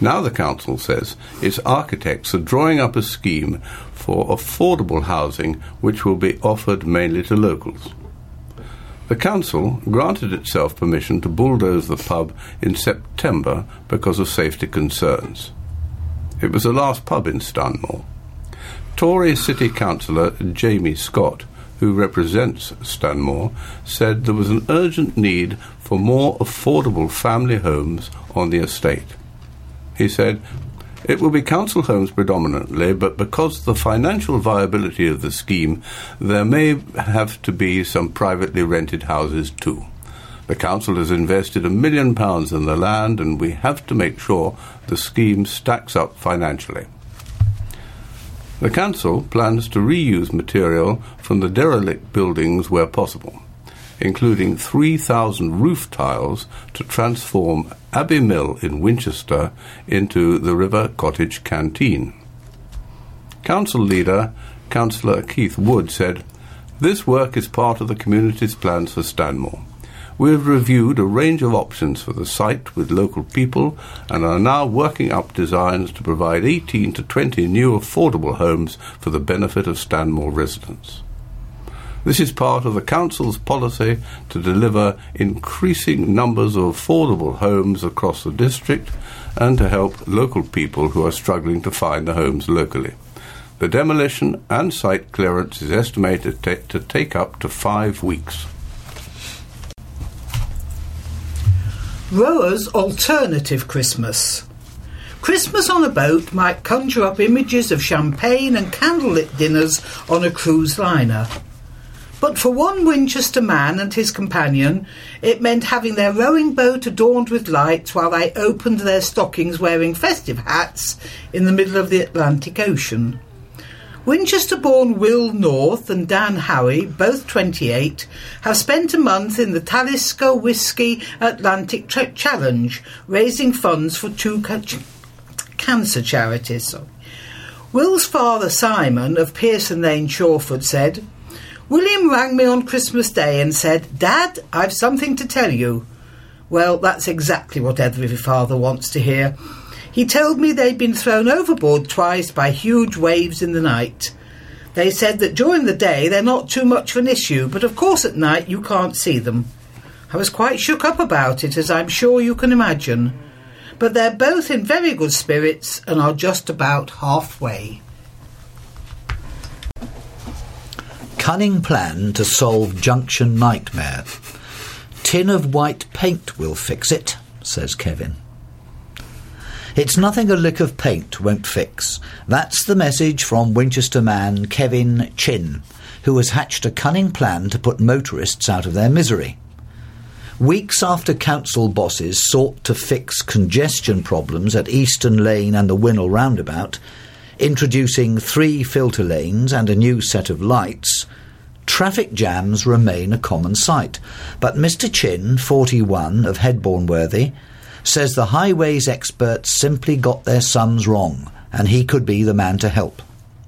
Now the council says its architects are drawing up a scheme for affordable housing which will be offered mainly to locals. The council granted itself permission to bulldoze the pub in September because of safety concerns. It was the last pub in Stanmore. Tory City Councillor Jamie Scott, who represents Stanmore, said there was an urgent need for more affordable family homes on the estate. He said, "It will be council homes predominantly, but because of the financial viability of the scheme, there may have to be some privately rented houses too. The council has invested a million pounds in the land, and we have to make sure the scheme stacks up financially." The council plans to reuse material from the derelict buildings where possible, including three thousand roof tiles to transform Abbey Mill in Winchester into the River Cottage Canteen. Council leader, Councillor Keith Wood, said, "This work is part of the community's plans for Stanmore. We have reviewed a range of options for the site with local people and are now working up designs to provide eighteen to twenty new affordable homes for the benefit of Stanmore residents. This is part of the council's policy to deliver increasing numbers of affordable homes across the district and to help local people who are struggling to find the homes locally. The demolition and site clearance is estimated t- to take up to five weeks." Rower's Alternative Christmas. Christmas on a boat might conjure up images of champagne and candlelit dinners on a cruise liner. But for one Winchester man and his companion, it meant having their rowing boat adorned with lights while they opened their stockings wearing festive hats in the middle of the Atlantic Ocean. Winchester-born Will North and Dan Howie, both twenty-eight, have spent a month in the Talisker Whiskey Atlantic Tra- Challenge, raising funds for two ca- cancer charities. Will's father, Simon, of Pearson Lane, Shawford, said, "William rang me on Christmas Day and said, 'Dad, I've something to tell you.' Well, that's exactly what every father wants to hear. He told me they'd been thrown overboard twice by huge waves in the night. They said that during the day they're not too much of an issue, but of course at night you can't see them. I was quite shook up about it, as I'm sure you can imagine. But they're both in very good spirits and are just about halfway." Cunning plan to solve junction nightmare. Tin of white paint will fix it, says Kevin. It's nothing a lick of paint won't fix. That's the message from Winchester man Kevin Chin, who has hatched a cunning plan to put motorists out of their misery. Weeks after council bosses sought to fix congestion problems at Eastern Lane and the Winnell roundabout, introducing three filter lanes and a new set of lights, traffic jams remain a common sight. But Mister Chin, forty-one, of Headbourne-Worthy, says the highways experts simply got their sums wrong, and he could be the man to help.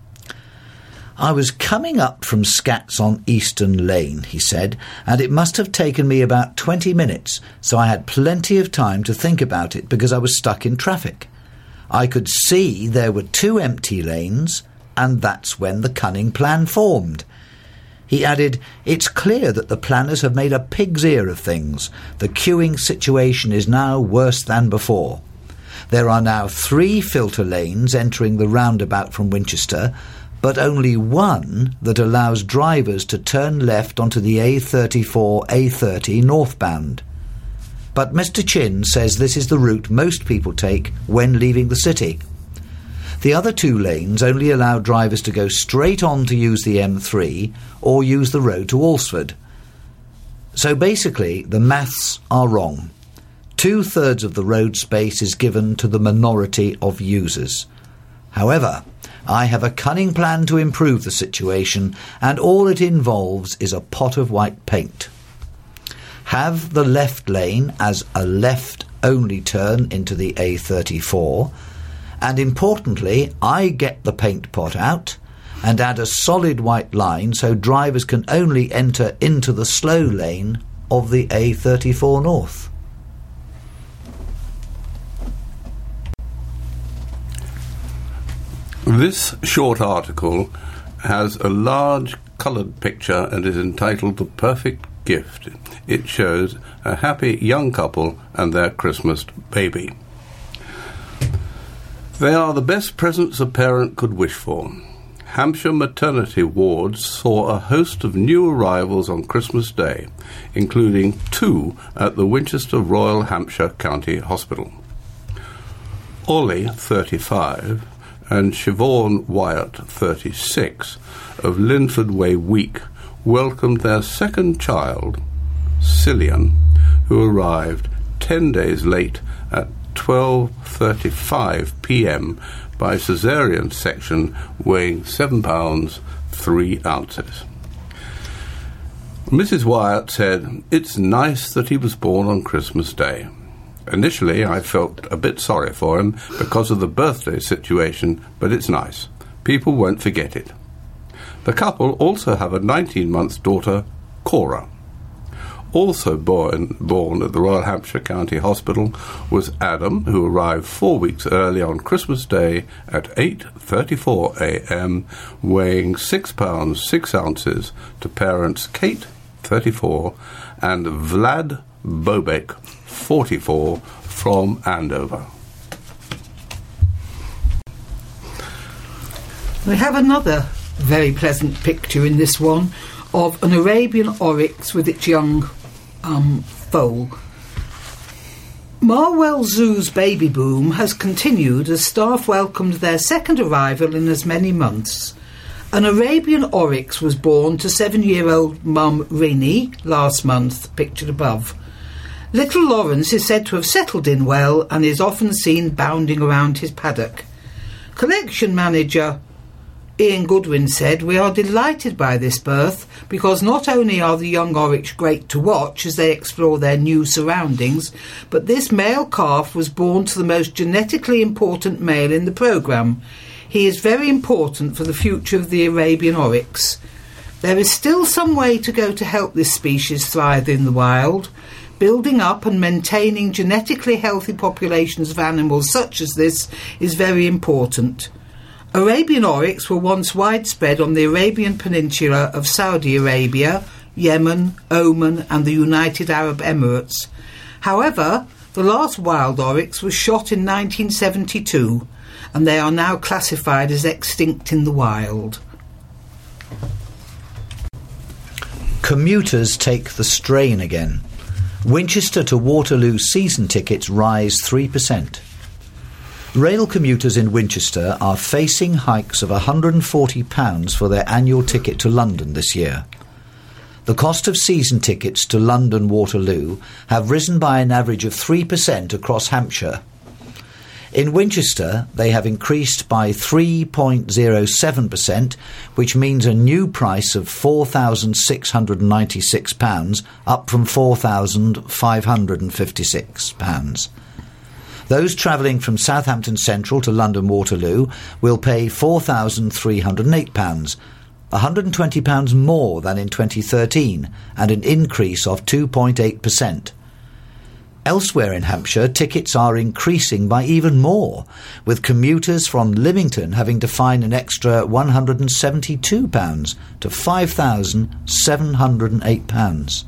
"I was coming up from Scats on Eastern Lane," he said, "and it must have taken me about twenty minutes, so I had plenty of time to think about it because I was stuck in traffic. I could see there were two empty lanes, and that's when the cunning plan formed." He added, "It's clear that the planners have made a pig's ear of things. The queuing situation is now worse than before. There are now three filter lanes entering the roundabout from Winchester, but only one that allows drivers to turn left onto the A thirty-four A thirty northbound. But Mister Chin says this is the route most people take when leaving the city. The other two lanes only allow drivers to go straight on to use the M three or use the road to Alresford. So basically, the maths are wrong. Two-thirds of the road space is given to the minority of users. However, I have a cunning plan to improve the situation, and all it involves is a pot of white paint. Have the left lane as a left-only turn into the A thirty-four, and importantly, I get the paint pot out and add a solid white line so drivers can only enter into the slow lane of the A thirty-four North. This short article has a large coloured picture and is entitled The Perfect Gift. It shows a happy young couple and their Christmas baby. They are the best presents a parent could wish for. Hampshire maternity wards saw a host of new arrivals on Christmas Day, including two at the Winchester Royal Hampshire County Hospital. Ollie, thirty-five, and Siobhan Wyatt, thirty-six, of Linford Way Week, welcomed their second child, Cillian, who arrived ten days late at twelve thirty-five p m by caesarean section, weighing seven pounds three ounces. Missus Wyatt said, "It's nice that he was born on Christmas Day. Initially, I felt a bit sorry for him because of the birthday situation, but it's nice. People won't forget it." The couple also have a nineteen-month daughter, Cora. Also born, born at the Royal Hampshire County Hospital was Adam, who arrived four weeks early on Christmas Day at eight thirty-four a m, weighing six pounds six ounces, to parents Kate, thirty-four, and Vlad Bobek, forty-four, from Andover. We have another very pleasant picture in this one of an Arabian oryx with its young um, foal. Marwell Zoo's baby boom has continued as staff welcomed their second arrival in as many months. An Arabian oryx was born to seven-year-old mum Rini last month, pictured above. Little Lawrence is said to have settled in well and is often seen bounding around his paddock. Collection manager Ian Goodwin said, "We are delighted by this birth because not only are the young oryx great to watch as they explore their new surroundings, but this male calf was born to the most genetically important male in the programme. He is very important for the future of the Arabian oryx. There is still some way to go to help this species thrive in the wild. Building up and maintaining genetically healthy populations of animals such as this is very important. Arabian oryx were once widespread on the Arabian Peninsula of Saudi Arabia, Yemen, Oman and the United Arab Emirates. However, the last wild oryx was shot in nineteen seventy-two and they are now classified as extinct in the wild." Commuters take the strain again. Winchester to Waterloo season tickets rise three percent. Rail commuters in Winchester are facing hikes of one hundred and forty pounds for their annual ticket to London this year. The cost of season tickets to London Waterloo have risen by an average of three percent across Hampshire. In Winchester, they have increased by three point zero seven percent, which means a new price of four thousand six hundred and ninety-six pounds, up from four thousand five hundred and fifty-six pounds. Those travelling from Southampton Central to London Waterloo will pay four thousand three hundred and eight pounds, one hundred and twenty pounds more than in twenty thirteen, and an increase of two point eight percent. Elsewhere in Hampshire, tickets are increasing by even more, with commuters from Lymington having to find an extra one hundred and seventy-two pounds to five thousand seven hundred and eight pounds.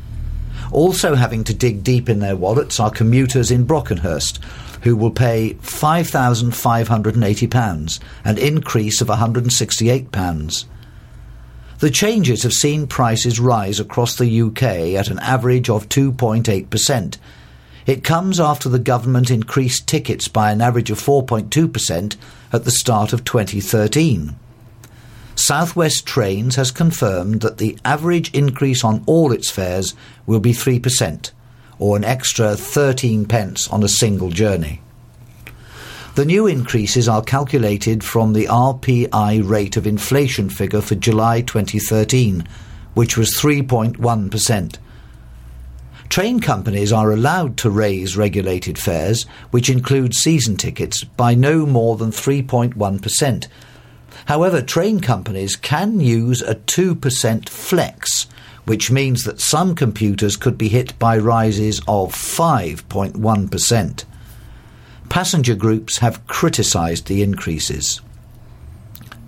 Also having to dig deep in their wallets are commuters in Brockenhurst, who will pay five thousand five hundred and eighty pounds, an increase of one hundred and sixty-eight pounds. The changes have seen prices rise across the U K at an average of two point eight percent. It comes after the government increased tickets by an average of four point two percent at the start of twenty thirteen. South West Trains has confirmed that the average increase on all its fares will be three percent, or an extra thirteen pence on a single journey. The new increases are calculated from the R P I rate of inflation figure for July twenty thirteen, which was three point one percent. Train companies are allowed to raise regulated fares, which include season tickets, by no more than three point one percent. However, train companies can use a two percent flex, which means that some computers could be hit by rises of five point one percent. Passenger groups have criticised the increases.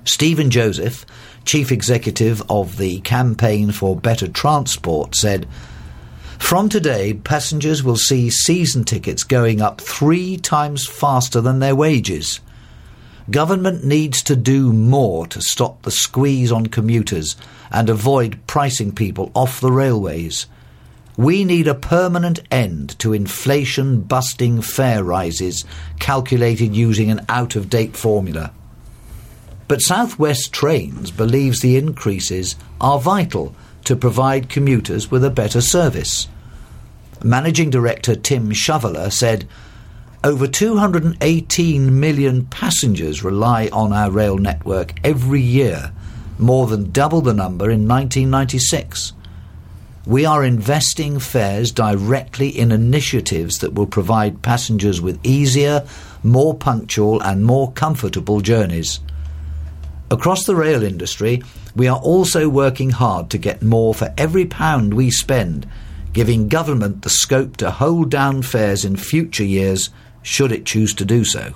Stephen Joseph, Chief Executive of the Campaign for Better Transport, said, "From today, passengers will see season tickets going up three times faster than their wages. Government needs to do more to stop the squeeze on commuters and avoid pricing people off the railways. We need a permanent end to inflation-busting fare rises calculated using an out-of-date formula." But South West Trains believes the increases are vital to provide commuters with a better service. Managing Director Tim Shoveler said, "Over two hundred eighteen million passengers rely on our rail network every year, more than double the number in nineteen ninety-six. We are investing fares directly in initiatives that will provide passengers with easier, more punctual and more comfortable journeys. Across the rail industry, we are also working hard to get more for every pound we spend, giving government the scope to hold down fares in future years should it choose to do so."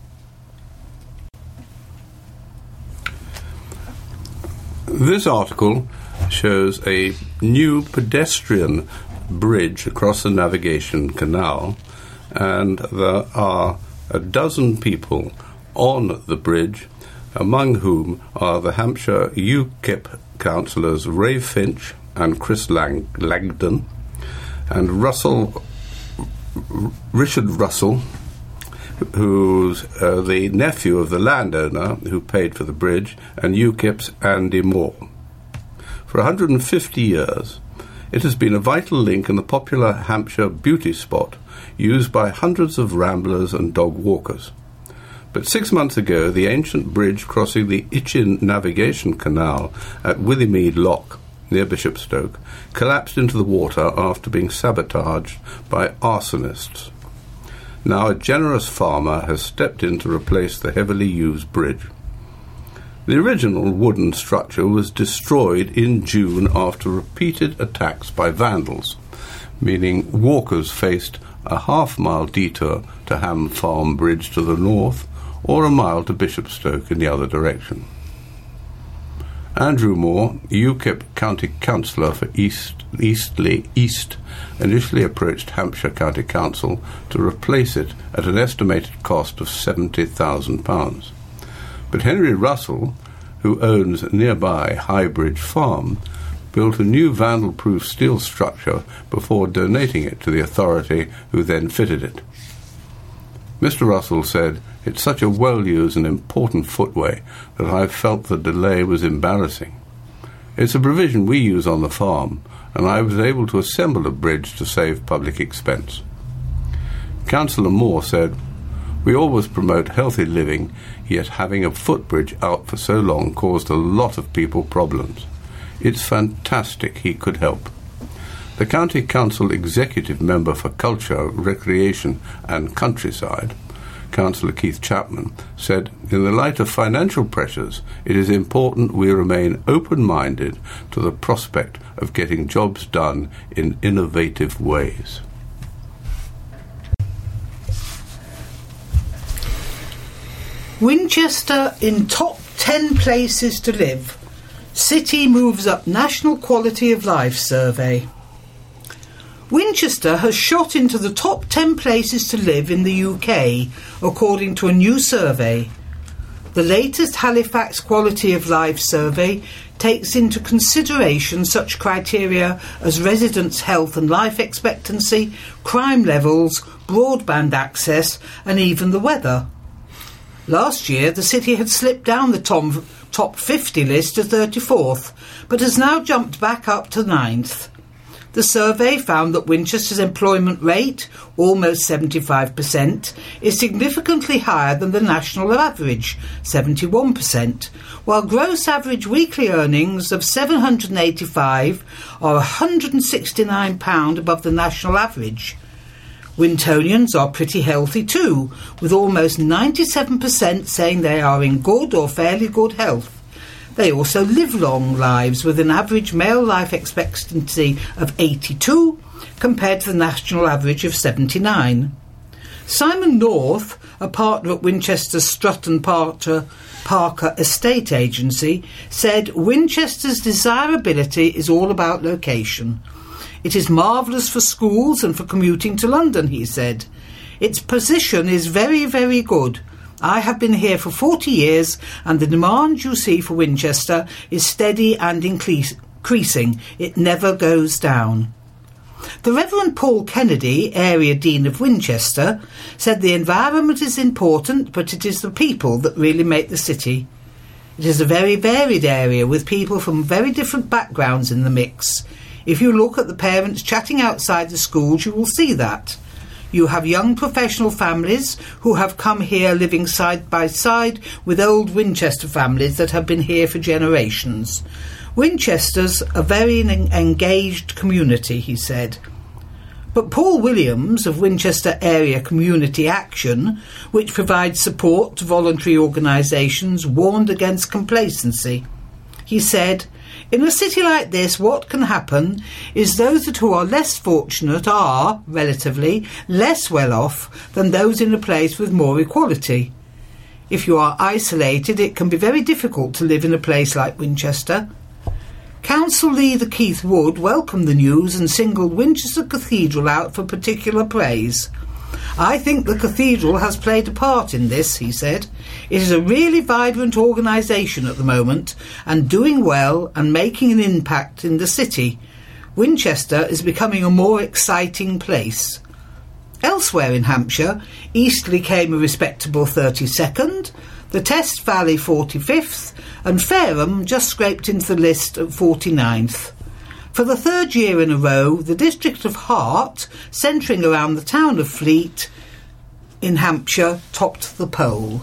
This article shows a new pedestrian bridge across the Navigation Canal, and there are a dozen people on the bridge, among whom are the Hampshire U KIP councillors Ray Finch and Chris Lang- Langdon, and Russell, R- Richard Russell, who's uh, the nephew of the landowner who paid for the bridge, and U KIP's Andy Moore. For one hundred fifty years, it has been a vital link in the popular Hampshire beauty spot used by hundreds of ramblers and dog walkers. But six months ago, the ancient bridge crossing the Itchen Navigation Canal at Withymead Lock, near Bishopstoke, collapsed into the water after being sabotaged by arsonists. Now a generous farmer has stepped in to replace the heavily used bridge. The original wooden structure was destroyed in June after repeated attacks by vandals, meaning walkers faced a half-mile detour to Ham Farm Bridge to the north or a mile to Bishopstoke in the other direction. Andrew Moore, U KIP County Councillor for East, Eastleigh East, initially approached Hampshire County Council to replace it at an estimated cost of seventy thousand pounds. But Henry Russell, who owns nearby Highbridge Farm, built a new vandal-proof steel structure before donating it to the authority who then fitted it. Mister Russell said, "It's such a well-used and important footway that I felt the delay was embarrassing. It's a provision we use on the farm, and I was able to assemble a bridge to save public expense." Councillor Moore said, "We always promote healthy living, yet having a footbridge out for so long caused a lot of people problems. It's fantastic he could help." The County Council Executive Member for Culture, Recreation and Countryside, Councillor Keith Chapman, said, "In the light of financial pressures, it is important we remain open-minded to the prospect of getting jobs done in innovative ways." Winchester in top ten places to live. City moves up National Quality of Life survey. Winchester has shot into the top ten places to live in the U K, according to a new survey. The latest Halifax Quality of Life survey takes into consideration such criteria as residents' health and life expectancy, crime levels, broadband access, and even the weather. Last year, the city had slipped down the tom- top fifty list to thirty-fourth, but has now jumped back up to ninth. The survey found that Winchester's employment rate, almost seventy-five percent, is significantly higher than the national average, seventy-one percent, while gross average weekly earnings of seven hundred eighty-five are one hundred sixty-nine pounds above the national average. Wintonians are pretty healthy too, with almost ninety-seven percent saying they are in good or fairly good health. They also live long lives with an average male life expectancy of eighty-two compared to the national average of seventy-nine. Simon North, a partner at Winchester's Strutton Parker, Parker Estate Agency, said Winchester's desirability is all about location. It is marvellous for schools and for commuting to London, he said. Its position is very, very good. I have been here for forty years, and the demand you see for Winchester is steady and increasing. It never goes down. The Reverend Paul Kennedy, Area Dean of Winchester, said the environment is important, but it is the people that really make the city. It is a very varied area with people from very different backgrounds in the mix. If you look at the parents chatting outside the schools, you will see that. You have young professional families who have come here living side by side with old Winchester families that have been here for generations. Winchester's a very engaged community, he said. But Paul Williams of Winchester Area Community Action, which provides support to voluntary organisations, warned against complacency. He said, in a city like this, what can happen is those that who are less fortunate are, relatively, less well off than those in a place with more equality. If you are isolated, it can be very difficult to live in a place like Winchester. Council leader Keith Wood welcomed the news and singled Winchester Cathedral out for particular praise. I think the cathedral has played a part in this, he said. It is a really vibrant organisation at the moment and doing well and making an impact in the city. Winchester is becoming a more exciting place. Elsewhere in Hampshire, Eastleigh came a respectable thirty-second, the Test Valley forty-fifth, and Fareham just scraped into the list at forty-ninth. For the third year in a row, the district of Hart, centring around the town of Fleet in Hampshire, topped the poll.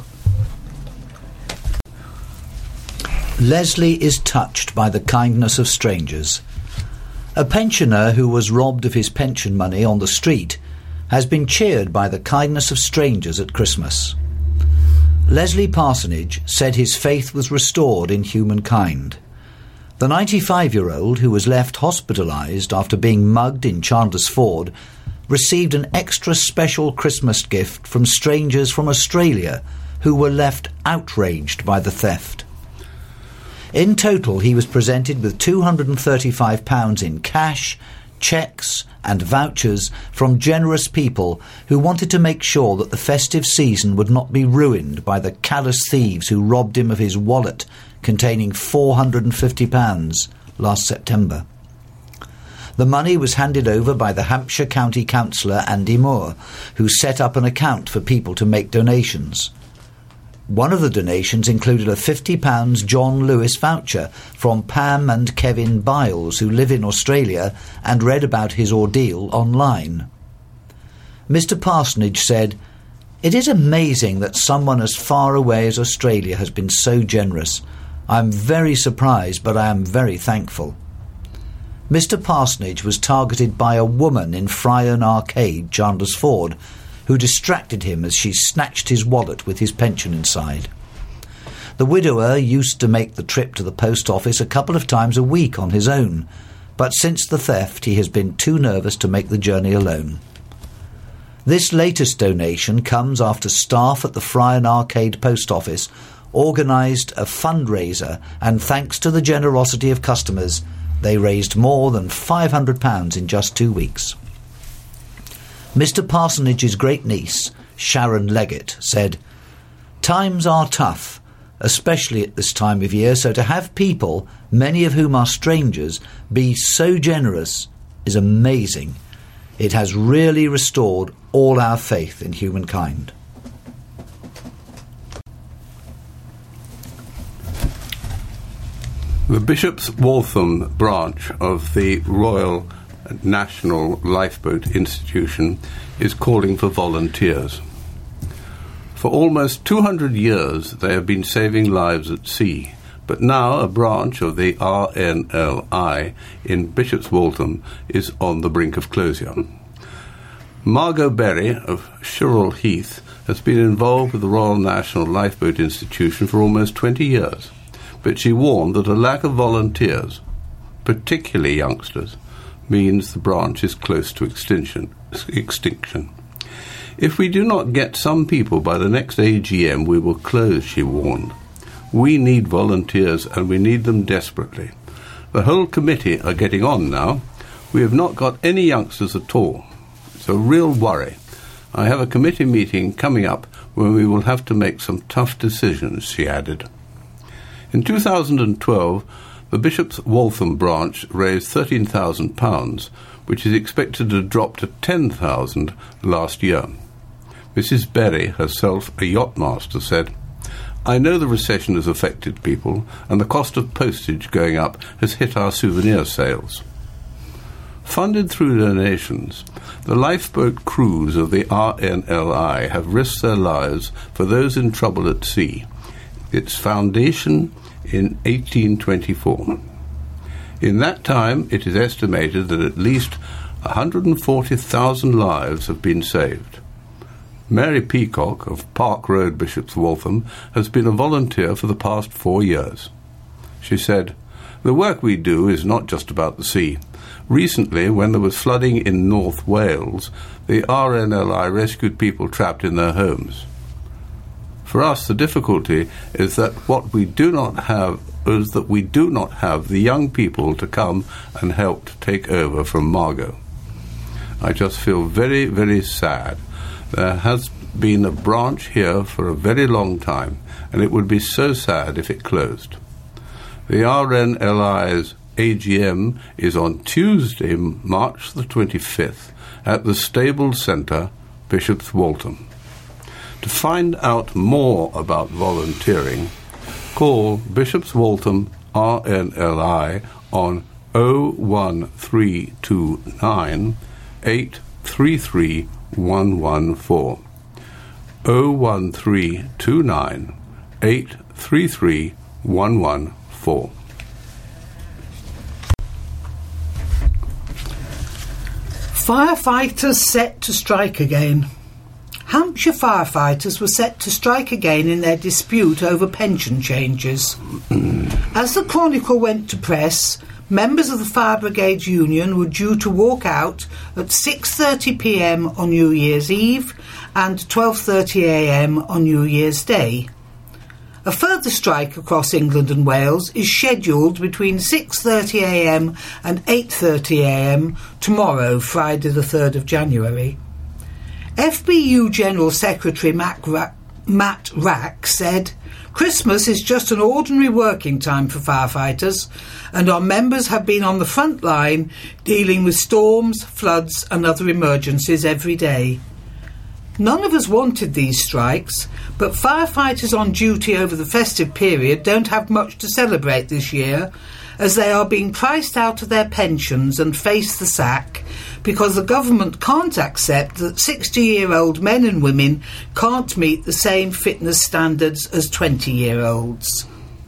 Leslie is touched by the kindness of strangers. A pensioner who was robbed of his pension money on the street has been cheered by the kindness of strangers at Christmas. Leslie Parsonage said his faith was restored in humankind. The ninety-five-year-old, who was left hospitalised after being mugged in Chandler's Ford, received an extra special Christmas gift from strangers from Australia who were left outraged by the theft. In total, he was presented with two hundred thirty-five pounds in cash, cheques and vouchers from generous people who wanted to make sure that the festive season would not be ruined by the callous thieves who robbed him of his wallet containing four hundred fifty pounds last September. The money was handed over by the Hampshire County Councillor Andy Moore, who set up an account for people to make donations. One of the donations included a fifty pounds John Lewis voucher from Pam and Kevin Biles, who live in Australia and read about his ordeal online. Mister Parsonage said, "It is amazing that someone as far away as Australia has been so generous. I'm very surprised, but I am very thankful." Mister Parsonage was targeted by a woman in Fryon Arcade, Chandler's Ford, who distracted him as she snatched his wallet with his pension inside. The widower used to make the trip to the post office a couple of times a week on his own, but since the theft he has been too nervous to make the journey alone. This latest donation comes after staff at the Fryon Arcade post office organised a fundraiser, and thanks to the generosity of customers, they raised more than five hundred pounds in just two weeks. Mister Parsonage's great-niece, Sharon Leggett, said, "Times are tough, especially at this time of year, so to have people, many of whom are strangers, be so generous is amazing. It has really restored all our faith in humankind." The Bishop's Waltham branch of the Royal National Lifeboat Institution is calling for volunteers. For almost two hundred years they have been saving lives at sea, but now a branch of the R N L I in Bishop's Waltham is on the brink of closure. Margot Berry of Shirrell Heath has been involved with the Royal National Lifeboat Institution for almost twenty years, but she warned that a lack of volunteers, particularly youngsters, means the branch is close to extinction. extinction. If we do not get some people by the next A G M, we will close, she warned. We need volunteers, and we need them desperately. The whole committee are getting on now. We have not got any youngsters at all. It's a real worry. I have a committee meeting coming up when we will have to make some tough decisions, she added. In two thousand twelve, the Bishop's Waltham branch raised thirteen thousand pounds, which is expected to drop to ten thousand pounds last year. Missus Berry, herself a yachtmaster, said, "I know the recession has affected people, and the cost of postage going up has hit our souvenir sales." Funded through donations, the lifeboat crews of the R N L I have risked their lives for those in trouble at sea. Its foundation in eighteen twenty-four. In that time, it is estimated that at least one hundred forty thousand lives have been saved. Mary Peacock of Park Road, Bishop's Waltham, has been a volunteer for the past four years. She said, "The work we do is not just about the sea. Recently, when there was flooding in North Wales, the R N L I rescued people trapped in their homes. For us, the difficulty is that what we do not have is that we do not have the young people to come and help to take over from Margot. I just feel very, very sad. There has been a branch here for a very long time, and it would be so sad if it closed. The R N L I's A G M is on Tuesday, March the twenty-fifth, at the Stables Centre, Bishop's Waltham. To find out more about volunteering, call Bishop's Waltham R N L I on oh one three two nine, eight three three one one four. oh one three two nine, eight three three one one four. Firefighters set to strike again. Hampshire firefighters were set to strike again in their dispute over pension changes. As the Chronicle went to press, members of the Fire Brigade Union were due to walk out at six thirty p m on New Year's Eve and twelve thirty a m on New Year's Day. A further strike across England and Wales is scheduled between six thirty a m and eight thirty a m tomorrow, Friday the third of January. F B U General Secretary Matt, Ra- Matt Rack said, "Christmas is just an ordinary working time for firefighters, and our members have been on the front line dealing with storms, floods and other emergencies every day. None of us wanted these strikes, but firefighters on duty over the festive period don't have much to celebrate this year, as they are being priced out of their pensions and face the sack because the government can't accept that sixty-year-old men and women can't meet the same fitness standards as twenty-year-olds.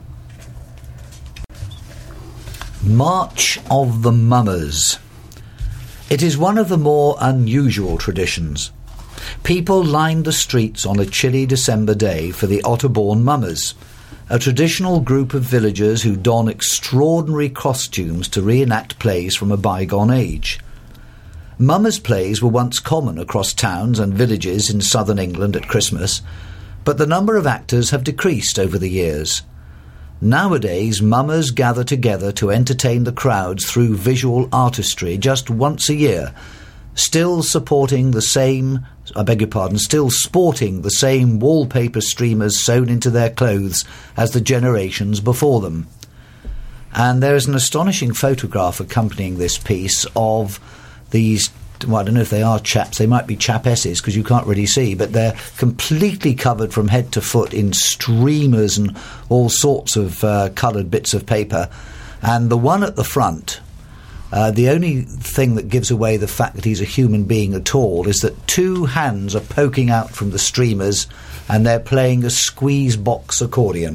March of the Mummers. It is one of the more unusual traditions. People lined the streets on a chilly December day for the Otterbourne Mummers, a traditional group of villagers who don extraordinary costumes to reenact plays from a bygone age. Mummers' plays were once common across towns and villages in southern England at Christmas, but the number of actors have decreased over the years. Nowadays, mummers gather together to entertain the crowds through visual artistry just once a year, still supporting the same, I beg your pardon, still sporting the same wallpaper streamers sewn into their clothes as the generations before them. And there is an astonishing photograph accompanying this piece of these, well, I don't know if they are chaps, they might be chapesses because you can't really see, but they're completely covered from head to foot in streamers and all sorts of uh, coloured bits of paper. And the one at the front, Uh, the only thing that gives away the fact that he's a human being at all is that two hands are poking out from the streamers and they're playing a squeeze box accordion.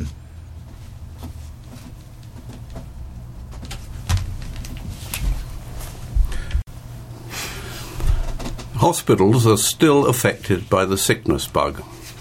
Hospitals are still affected by the sickness bug.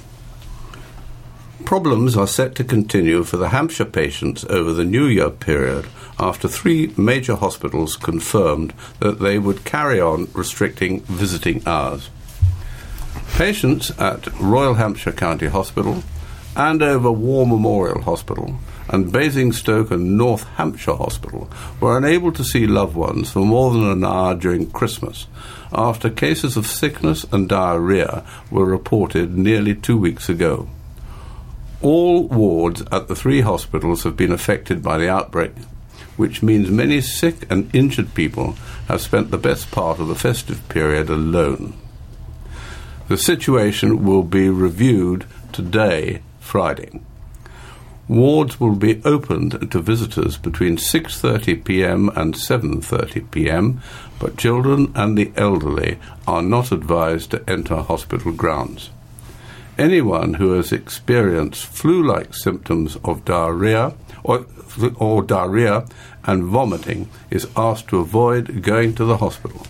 Problems are set to continue for the Hampshire patients over the New Year period after three major hospitals confirmed that they would carry on restricting visiting hours. Patients at Royal Hampshire County Hospital, Andover War Memorial Hospital, and Basingstoke and North Hampshire Hospital were unable to see loved ones for more than an hour during Christmas, after cases of sickness and diarrhoea were reported nearly two weeks ago. All wards at the three hospitals have been affected by the outbreak, which means many sick and injured people have spent the best part of the festive period alone. The situation will be reviewed today, Friday. Wards will be opened to visitors between six thirty p m and seven thirty p m, but children and the elderly are not advised to enter hospital grounds. Anyone who has experienced flu-like symptoms of diarrhea or, or diarrhea and vomiting is asked to avoid going to the hospital.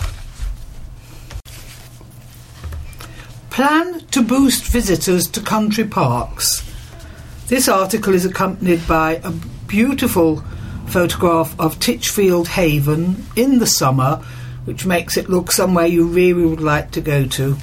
Plan to boost visitors to country parks. This article is accompanied by a beautiful photograph of Titchfield Haven in the summer, which makes it look somewhere you really would like to go to.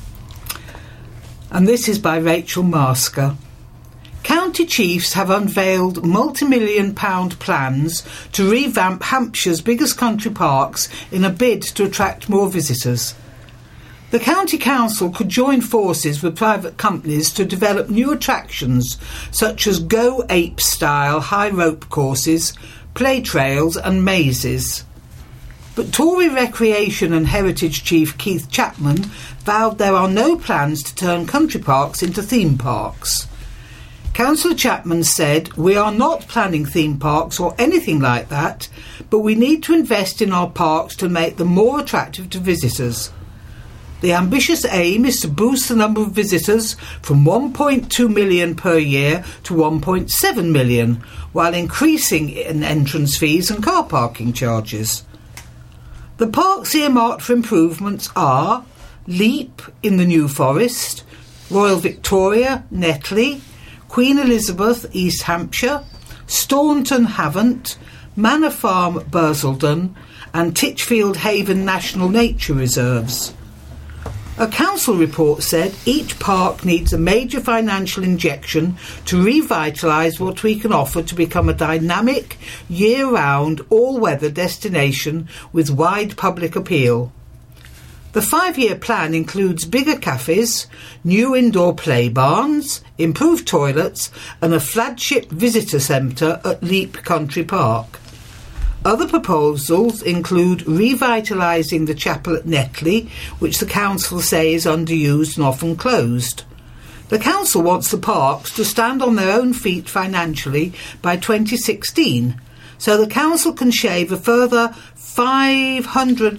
And this is by Rachel Masker. County chiefs have unveiled multi-million pound plans to revamp Hampshire's biggest country parks in a bid to attract more visitors. The County Council could join forces with private companies to develop new attractions such as Go Ape-style high rope courses, play trails and mazes. But Tory Recreation and Heritage Chief Keith Chapman vowed there are no plans to turn country parks into theme parks. Councillor Chapman said, "We are not planning theme parks or anything like that, but we need to invest in our parks to make them more attractive to visitors. The ambitious aim is to boost the number of visitors from one point two million per year to one point seven million, while increasing in entrance fees and car parking charges. The parks earmarked for improvements are Leap in the New Forest, Royal Victoria, Netley, Queen Elizabeth, East Hampshire, Staunton, Havant, Manor Farm, Bursledon, and Titchfield Haven National Nature Reserves. A council report said each park needs a major financial injection to revitalise what we can offer to become a dynamic, year-round, all-weather destination with wide public appeal. The five-year plan includes bigger cafes, new indoor play barns, improved toilets and a flagship visitor centre at Leap Country Park. Other proposals include revitalising the chapel at Netley, which the council say is underused and often closed. The council wants the parks to stand on their own feet financially by twenty sixteen, so the council can shave a further five hundred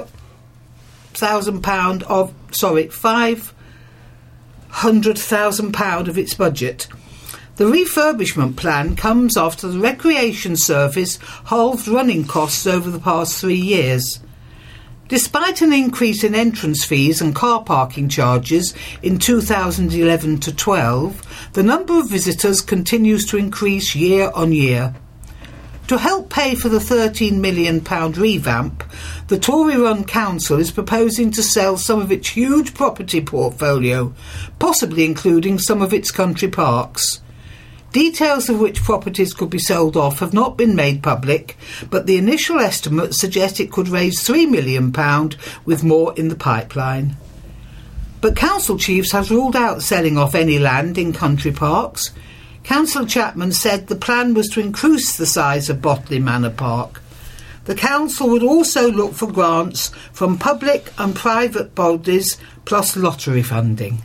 thousand pounds of sorry five hundred thousand pounds of its budget. The refurbishment plan comes after the Recreation Service halved running costs over the past three years. Despite an increase in entrance fees and car parking charges in two thousand eleven to twelve, the number of visitors continues to increase year on year. To help pay for the thirteen million pounds revamp, the Tory-run council is proposing to sell some of its huge property portfolio, possibly including some of its country parks. Details of which properties could be sold off have not been made public, but the initial estimates suggest it could raise three million pounds, with more in the pipeline. But council chiefs have ruled out selling off any land in country parks. Councillor Chapman said the plan was to increase the size of Botley Manor Park. The council would also look for grants from public and private bodies, plus lottery funding.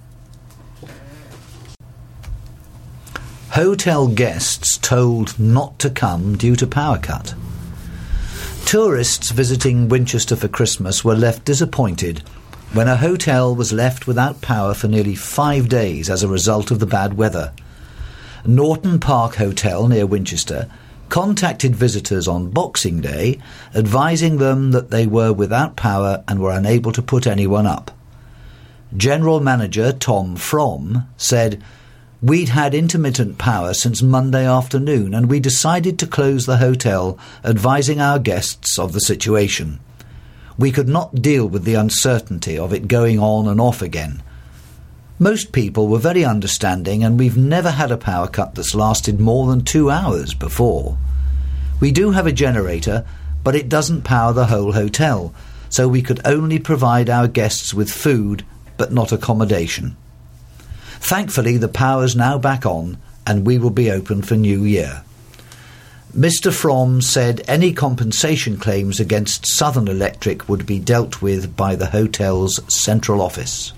Hotel guests told not to come due to power cut. Tourists visiting Winchester for Christmas were left disappointed when a hotel was left without power for nearly five days as a result of the bad weather. Norton Park Hotel near Winchester contacted visitors on Boxing Day, advising them that they were without power and were unable to put anyone up. General Manager Tom Fromm said, "We'd had intermittent power since Monday afternoon and we decided to close the hotel, advising our guests of the situation. We could not deal with the uncertainty of it going on and off again. Most people were very understanding, and we've never had a power cut that's lasted more than two hours before. We do have a generator, but it doesn't power the whole hotel, so we could only provide our guests with food, but not accommodation. Thankfully, the power's now back on, and we will be open for New Year. Mister Fromm said any compensation claims against Southern Electric would be dealt with by the hotel's central office.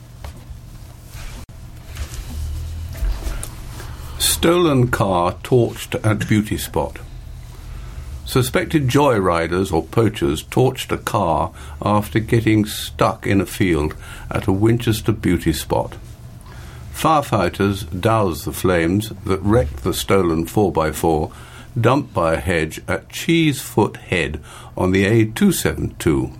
Stolen car torched at beauty spot. Suspected joyriders or poachers torched a car after getting stuck in a field at a Winchester beauty spot. Firefighters doused the flames that wrecked the stolen four by four, dumped by a hedge at Cheesefoot Head on the A two seventy-two.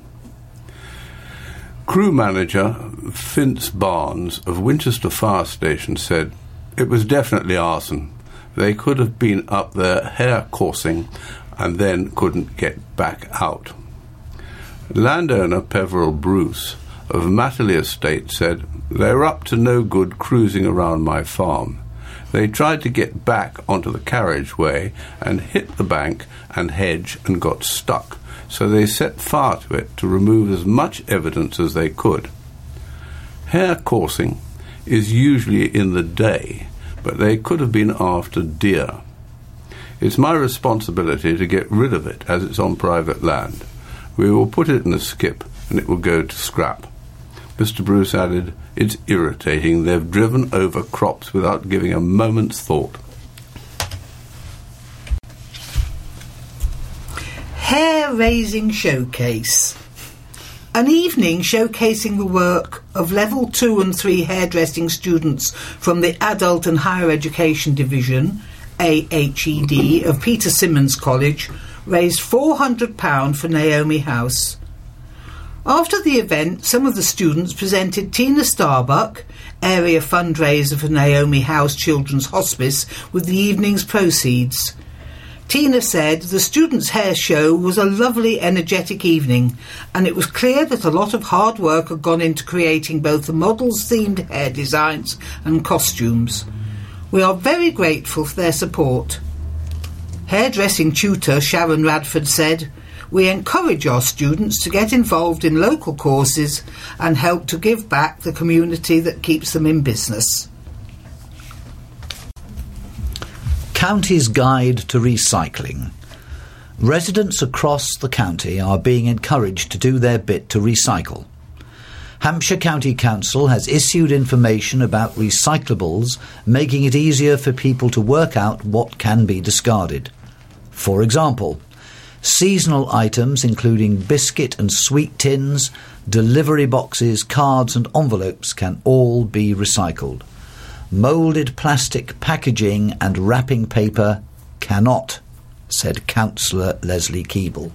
Crew manager Vince Barnes of Winchester Fire Station said, "It was definitely arson. They could have been up there hair coursing and then couldn't get back out." Landowner Peveril Bruce of Matterley Estate said, "They were up to no good cruising around my farm. They tried to get back onto the carriageway and hit the bank and hedge and got stuck, so they set fire to it to remove as much evidence as they could. Hair coursing is usually in the day, but they could have been after deer. It's my responsibility to get rid of it as it's on private land. We will put it in a skip and it will go to scrap." Mister Bruce added, "It's irritating. They've driven over crops without giving a moment's thought." Hair-raising showcase. An evening showcasing the work of Level two and three hairdressing students from the Adult and Higher Education Division, A H E D, of Peter Simmons College raised four hundred pounds for Naomi House. After the event, some of the students presented Tina Starbuck, area fundraiser for Naomi House Children's Hospice, with the evening's proceeds. Tina said the students' hair show was a lovely, energetic evening, and it was clear that a lot of hard work had gone into creating both the models-themed hair designs and costumes. We are very grateful for their support. Hairdressing tutor Sharon Radford said, "We encourage our students to get involved in local courses and help to give back the community that keeps them in business." County's Guide to Recycling. Residents across the county are being encouraged to do their bit to recycle. Hampshire County Council has issued information about recyclables, making it easier for people to work out what can be discarded. For example, seasonal items including biscuit and sweet tins, delivery boxes, cards and envelopes can all be recycled. Moulded plastic packaging and wrapping paper cannot, said Councillor Leslie Keeble.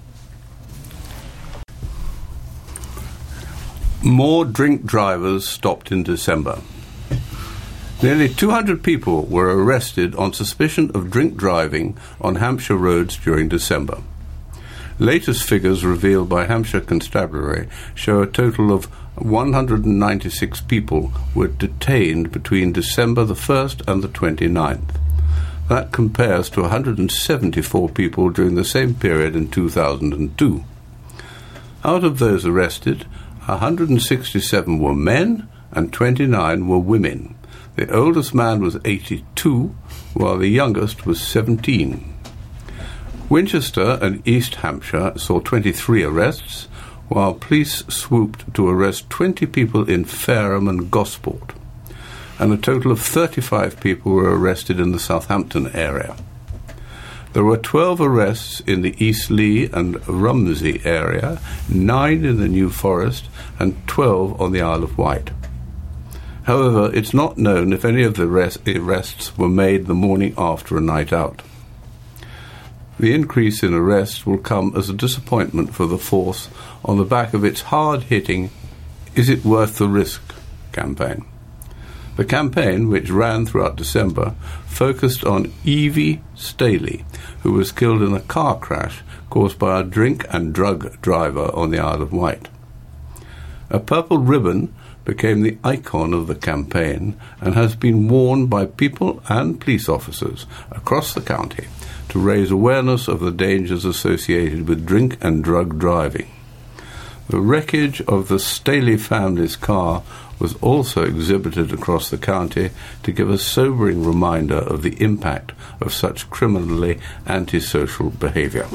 More drink drivers stopped in December. Nearly two hundred people were arrested on suspicion of drink driving on Hampshire roads during December. Latest figures revealed by Hampshire Constabulary show a total of one hundred ninety-six people were detained between December the first and the twenty-ninth. That compares to one hundred seventy-four people during the same period in two thousand two. Out of those arrested, one hundred sixty-seven were men and twenty-nine were women. The oldest man was eighty-two, while the youngest was seventeen. Winchester and East Hampshire saw twenty-three arrests, while police swooped to arrest twenty people in Fareham and Gosport, and a total of thirty-five people were arrested in the Southampton area. There were twelve arrests in the East Leigh and Rumsey area, nine in the New Forest, and twelve on the Isle of Wight. However, it's not known if any of the arrests were made the morning after a night out. The increase in arrests will come as a disappointment for the force on the back of its hard-hitting "Is it worth the risk?" campaign. The campaign, which ran throughout December, focused on Evie Staley, who was killed in a car crash caused by a drink and drug driver on the Isle of Wight. A purple ribbon became the icon of the campaign and has been worn by people and police officers across the county to raise awareness of the dangers associated with drink and drug driving. The wreckage of the Staley family's car was also exhibited across the county to give a sobering reminder of the impact of such criminally antisocial behaviour.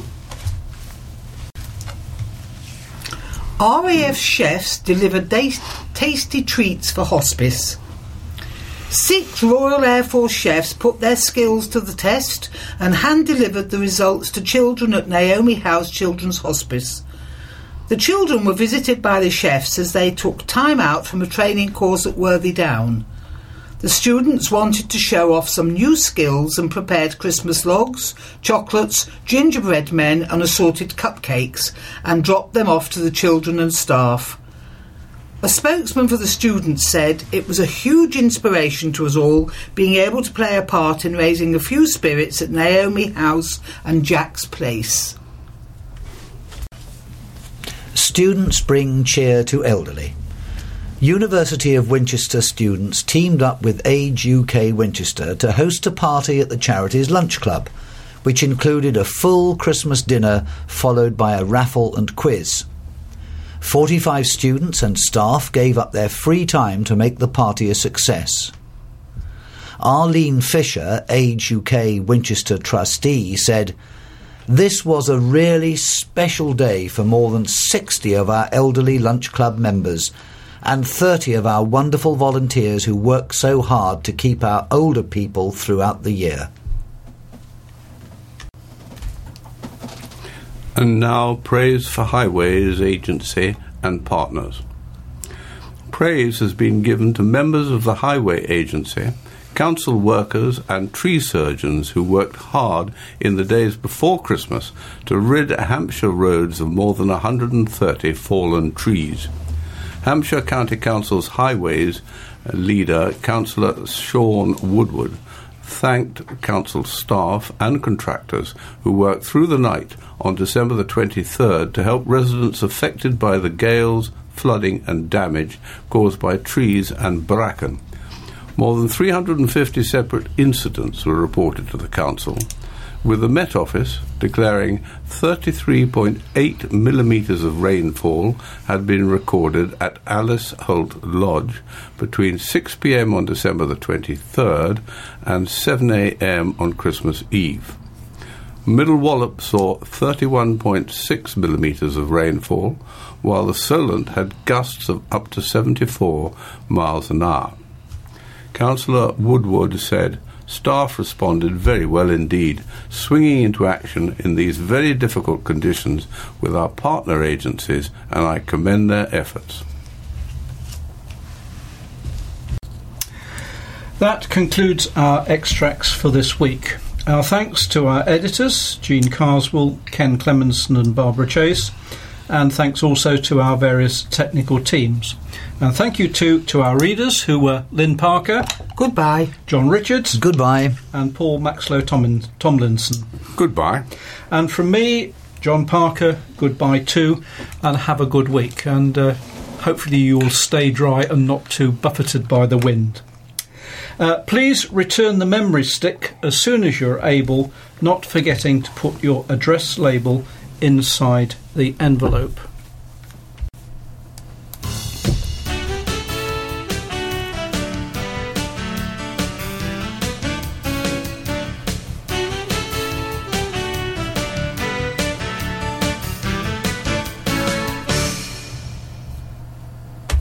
R A F chefs deliver da- tasty treats for hospice. Six Royal Air Force chefs put their skills to the test and hand-delivered the results to children at Naomi House Children's Hospice. The children were visited by the chefs as they took time out from a training course at Worthy Down. The students wanted to show off some new skills and prepared Christmas logs, chocolates, gingerbread men and assorted cupcakes and dropped them off to the children and staff. A spokesman for the students said it was a huge inspiration to us all being able to play a part in raising a few spirits at Naomi House and Jack's Place. Students bring cheer to elderly. University of Winchester students teamed up with Age U K Winchester to host a party at the charity's lunch club, which included a full Christmas dinner followed by a raffle and quiz. forty-five students and staff gave up their free time to make the party a success. Arlene Fisher, Age U K Winchester trustee, said, "This was a really special day for more than sixty of our elderly lunch club members and thirty of our wonderful volunteers who work so hard to keep our older people throughout the year." And now praise for Highways Agency and partners. Praise has been given to members of the Highway Agency, council workers and tree surgeons who worked hard in the days before Christmas to rid Hampshire roads of more than one hundred thirty fallen trees. Hampshire County Council's Highways leader, Councillor Sean Woodward, thanked council staff and contractors who worked through the night on December the twenty-third to help residents affected by the gales, flooding and damage caused by trees and bracken. More than three hundred fifty separate incidents were reported to the council, with the Met Office declaring thirty-three point eight millimetres of rainfall had been recorded at Alice Holt Lodge between six p.m. on December the twenty-third and seven a.m. on Christmas Eve. Middle Wallop saw thirty-one point six millimetres of rainfall, while the Solent had gusts of up to seventy-four miles an hour. Councillor Woodward said, "Staff responded very well indeed, swinging into action in these very difficult conditions with our partner agencies, and I commend their efforts." That concludes our extracts for this week. Our thanks to our editors, Jean Carswell, Ken Clemenson and Barbara Chase, and thanks also to our various technical teams. And thank you too to our readers, who were Lynn Parker. Goodbye. John Richards. Goodbye. And Paul Maxlow Tomlin- Tomlinson. Goodbye. And from me, John Parker, goodbye too, and have a good week. And uh, hopefully you will stay dry and not too buffeted by the wind. Uh, please return the memory stick as soon as you're able, not forgetting to put your address label inside the envelope.